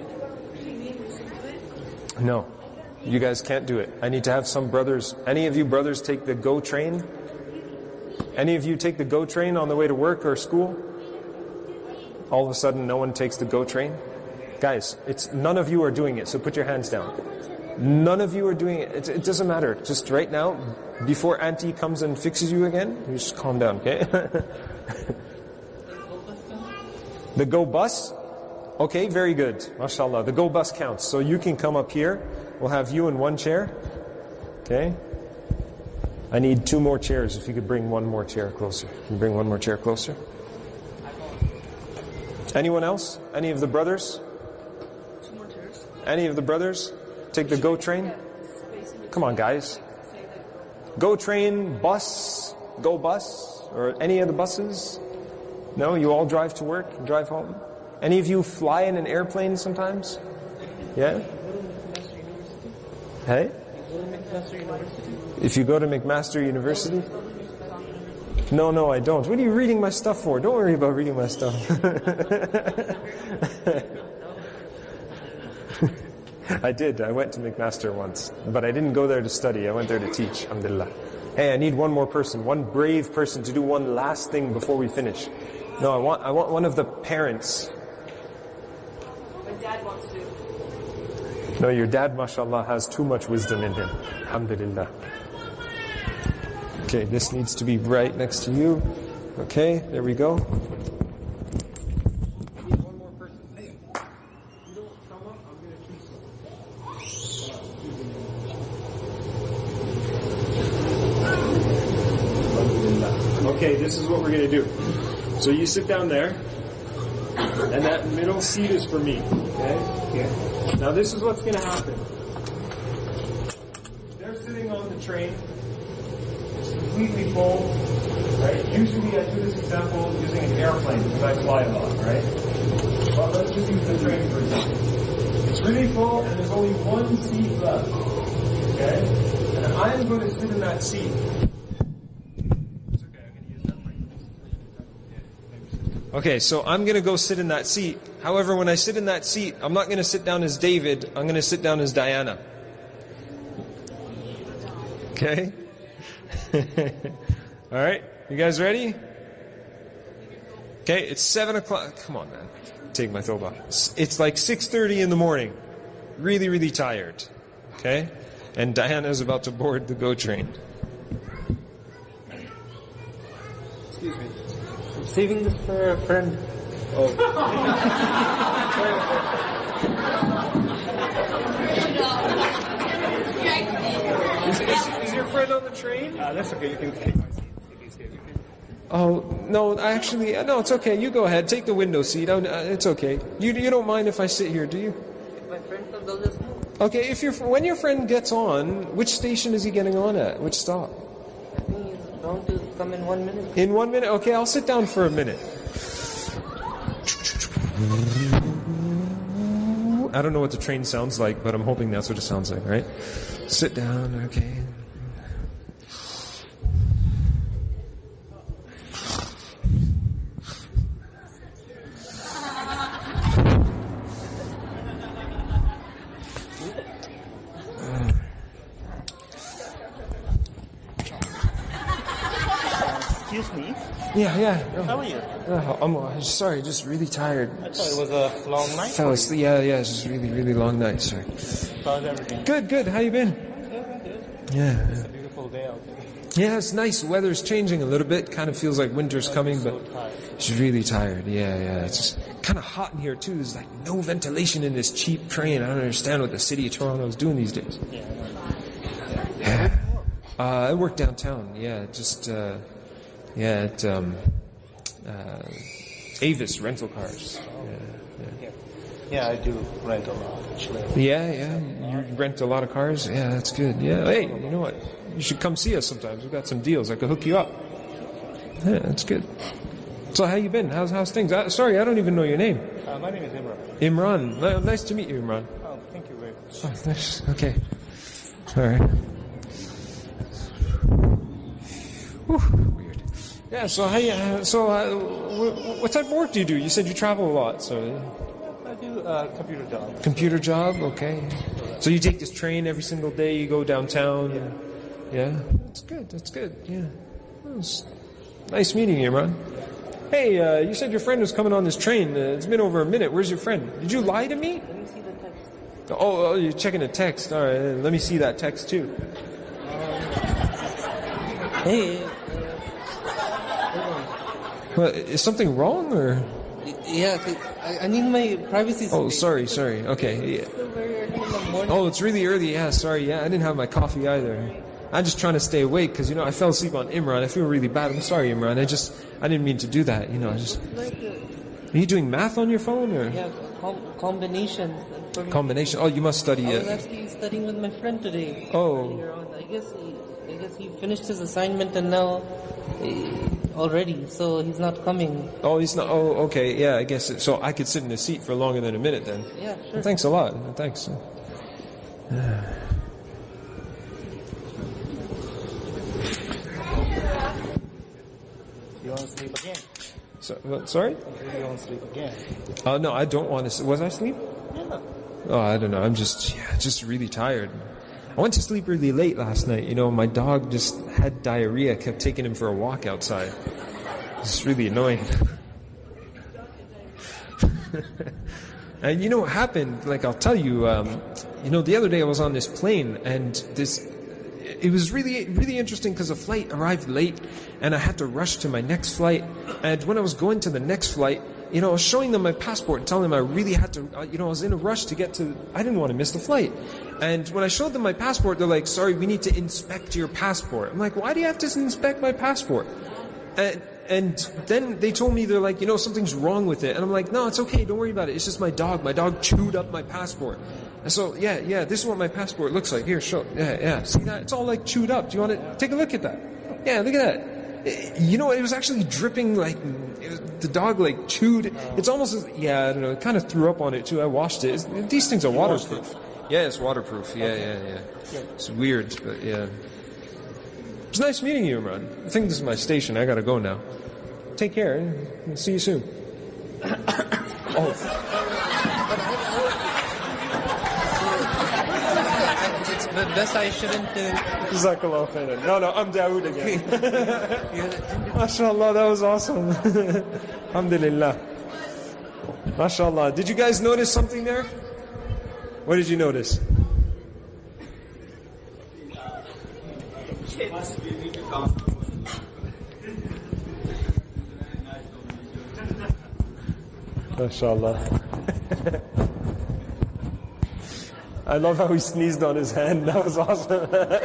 No, you guys can't do it. I need to have some brothers. Any of you brothers take the GO train? Any of you take the GO train on the way to work or school? All of a sudden no one takes the GO train? Guys, it's none of you are doing it, so put your hands down. None of you are doing it. It, it doesn't matter. Just right now, before Auntie comes and fixes you again, you just calm down, okay? The GO bus? Okay, very good. MashaAllah. The GO bus counts. So you can come up here. We'll have you in one chair. Okay? I need two more chairs. If you could bring one more chair closer. Can you bring one more chair closer? Anyone else? Any of the brothers? Two more chairs. Any of the brothers? Take the GO train? Come on, guys. GO train, bus, GO bus, or any of the buses? No? You all drive to work, drive home? Any of you fly in an airplane sometimes? Yeah? Hey? If you go to McMaster University? No, no, I don't. What are you reading my stuff for? Don't worry about reading my stuff. I did. I went to McMaster once. But I didn't go there to study. I went there to teach. Alhamdulillah. Hey, I need one more person. One brave person to do one last thing before we finish. No, I want I want one of the parents. My dad wants to. No, your dad, mashallah, has too much wisdom in him. Alhamdulillah. Okay, this needs to be right next to you. Okay, there we go. One more person. Hey, you don't come up, I'm going to teach you. Okay, this is what we're going to do. So you sit down there, and that middle seat is for me. Okay? Yeah. Now this is what's going to happen. They're sitting on the train. It's completely full. Right? Usually I do this example using an airplane because I fly a lot, right? But let's just use the train for example. It's really full and there's only one seat left. Okay? And I'm going to sit in that seat. Okay, so I'm going to go sit in that seat. However, when I sit in that seat, I'm not going to sit down as David. I'm going to sit down as Diana. Okay? All right, you guys ready? Okay, it's seven o'clock. Come on, man. Take my throw off. It's like six thirty in the morning. Really, really tired. Okay? And Diana is about to board the GO train. Excuse me. I'm saving this for a friend. Oh. is, is, is your friend on the train? Uh, that's okay. You can take my seat. Oh, no, actually, no, it's okay. You go ahead. Take the window seat. Oh, it's okay. You you don't mind if I sit here, do you? If my friend comes, I'll just move. Okay, if your when your friend gets on, which station is he getting on at? Which stop? I think he's going to come in one minute. In one minute? Okay, I'll sit down for a minute. I don't know what the train sounds like, but I'm hoping that's what it sounds like, right? Sit down, okay. Excuse me. Yeah, yeah. No. How are you? Uh, I'm uh, sorry, just really tired. I thought it was a long night. Fell asleep. Yeah, yeah, it's just really, really long night. Sorry. How's everything? Good, good. How you been? Good, good. Yeah. It's a beautiful day out there. Yeah, it's nice. Weather's changing a little bit. Kind of feels like winter's coming, but she's really tired. Yeah, yeah. It's just kind of hot in here too. There's like no ventilation in this cheap train. I don't understand what the city of Toronto is doing these days. Yeah. Uh, I work downtown. Yeah, just uh, yeah at um, uh, Avis Rental Cars. Yeah, yeah. Yeah, I do rent a lot, actually. Yeah, yeah. You rent a lot of cars? Yeah, that's good. Yeah. Hey, you know what? You should come see us sometimes. We've got some deals. I could hook you up. Yeah, that's good. So how you been? How's how's things? Uh, sorry, I don't even know your name. Uh, my name is Imran. Imran. Uh, nice to meet you, Imran. Oh, thank you very much. Oh, nice. Okay. All right. Whew, weird. Yeah. So how you? Uh, so uh, what, what type of work do you do? You said you travel a lot. So. I do a uh, computer job. Computer job. Okay. So you take this train every single day. You go downtown. Yeah. Yeah. That's good. That's good. Yeah. Well, it's nice meeting you, Imran. Hey, uh, you said your friend was coming on this train. Uh, it's been over a minute. Where's your friend? Did you lie to me? Let me see the text. Oh, oh, you're checking a text. All right, let me see that text too. Um, hey. Uh, Well, is something wrong or? Yeah, I, I need my privacy. Oh, sorry, sorry. Okay. Yeah. It's still very early in the morning. Oh, it's really early. Yeah, sorry. Yeah, I didn't have my coffee either. I'm just trying to stay awake because, you know, I fell asleep on Imran. I feel really bad. I'm sorry, Imran. I just, I didn't mean to do that. You know, I just. Are you doing math on your phone or? Yeah, com- combinations. Combination. Oh, you must study I it. was actually studying with my friend today. Oh. Earlier on. I guess he, I guess he finished his assignment and now uh, already, so he's not coming. Oh, he's not. Oh, okay. Yeah, I guess it, so. I could sit in his seat for longer than a minute then. Yeah, sure. Well, thanks a lot. Thanks. You want to sleep again? So, what, sorry? You want to sleep again? Uh, no, I don't want to. Was I asleep? Yeah. Oh, I don't know. I'm just, yeah, just really tired. I went to sleep really late last night. You know, my dog just had diarrhea. I kept taking him for a walk outside. It's really annoying. And you know what happened? Like, I'll tell you, um, you know, the other day I was on this plane and this, it was really, really interesting because the flight arrived late and I had to rush to my next flight. And when I was going to the next flight, you know, I was showing them my passport, telling them I really had to, uh, you know, I was in a rush to get to, I didn't want to miss the flight. And when I showed them my passport, they're like, sorry, we need to inspect your passport. I'm like, why do you have to inspect my passport? And, and then they told me, they're like, you know, something's wrong with it. And I'm like, no, it's okay, don't worry about it. It's just my dog. My dog chewed up my passport. And so, yeah, yeah, this is what my passport looks like. Here, show, yeah, yeah. See that? It's all like chewed up. Do you want to take a look at that? Yeah, look at that. You know, it was actually dripping like, it was, the dog like chewed. It's almost, as, yeah, I don't know, it kind of threw up on it too. I washed it. It's, these things are waterproof. Yeah, it's waterproof. Yeah, yeah, yeah. It's weird, but yeah. It's nice meeting you, Imran. I think this is my station. I gotta go now. Take care. I'll see you soon. Oh. It's best I shouldn't. Uh... Jazakallah khairan. No, no, I'm Dawood again. MashaAllah, that was awesome. Alhamdulillah. MashaAllah. Did you guys notice something there? What did you notice? MashaAllah. I love how he sneezed on his hand. That was awesome. There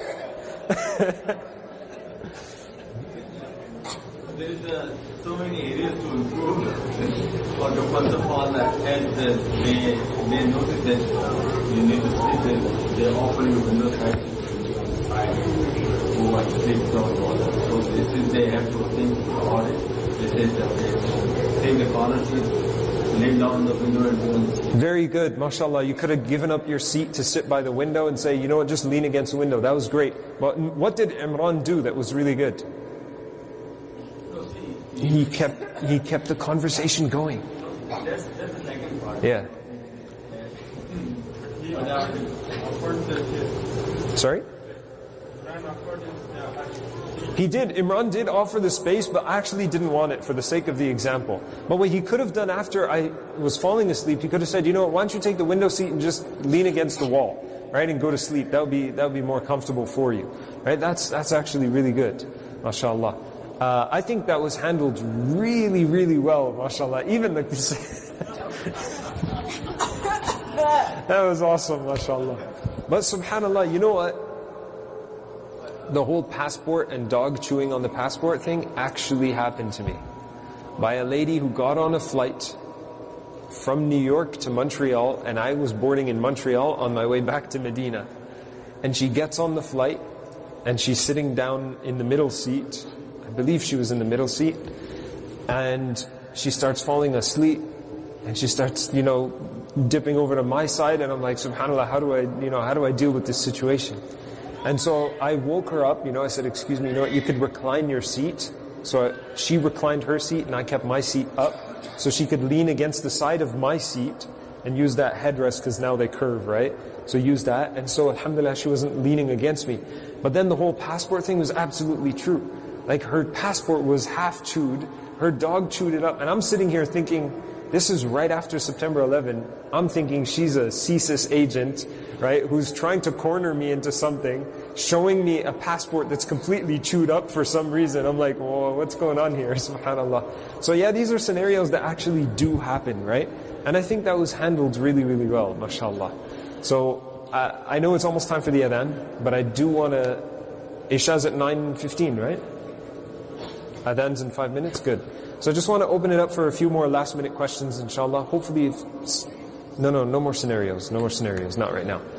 is uh, so many areas to improve. But first of all, that as uh, they, they notice that uh, you need to sleep, then they offer you window side who are sleep from water. So this is they have to think about it. This is the take the corner seat, lay down the window and go. Very good, mashallah. You could have given up your seat to sit by the window and say, you know what, just lean against the window. That was great. But what did Imran do that was really good? He kept he kept the conversation going. That's, that's the second part. Yeah. Sorry? He did. Imran did offer the space, but actually didn't want it for the sake of the example. But what he could have done after I was falling asleep, he could have said, you know what, why don't you take the window seat and just lean against the wall? right, and go to sleep. That would be that would be more comfortable for you, right? That's that's actually really good, mashallah. Uh, I think that was handled really, really well, mashallah. Even the that was awesome, mashallah. But subhanallah, you know what? The whole passport and dog chewing on the passport thing actually happened to me by a lady who got on a flight from New York to Montreal, and I was boarding in Montreal on my way back to Medina. And she gets on the flight, and she's sitting down in the middle seat. I believe she was in the middle seat. And she starts falling asleep, and she starts, you know, dipping over to my side, and I'm like, subhanallah, how do I, you know, how do I deal with this situation? And so I woke her up, you know, I said, excuse me, you know what, you could recline your seat. So she reclined her seat, and I kept my seat up, so she could lean against the side of my seat and use that headrest, because now they curve, right? So use that. And so alhamdulillah, she wasn't leaning against me. But then the whole passport thing was absolutely true. Like, her passport was half chewed, her dog chewed it up, and I'm sitting here thinking, this is right after September eleventh. I'm thinking she's a C S I S agent, right, who's trying to corner me into something, showing me a passport that's completely chewed up for some reason. I'm like, whoa, what's going on here? Subhanallah. So yeah, these are scenarios that actually do happen, right? And I think that was handled really, really well, mashallah. So uh, I know it's almost time for the adhan, but I do want to... Isha's at nine fifteen, right? Adhan's in five minutes? Good. So I just want to open it up for a few more last minute questions, inshallah. Hopefully, if, no, no, no more scenarios, no more scenarios, not right now.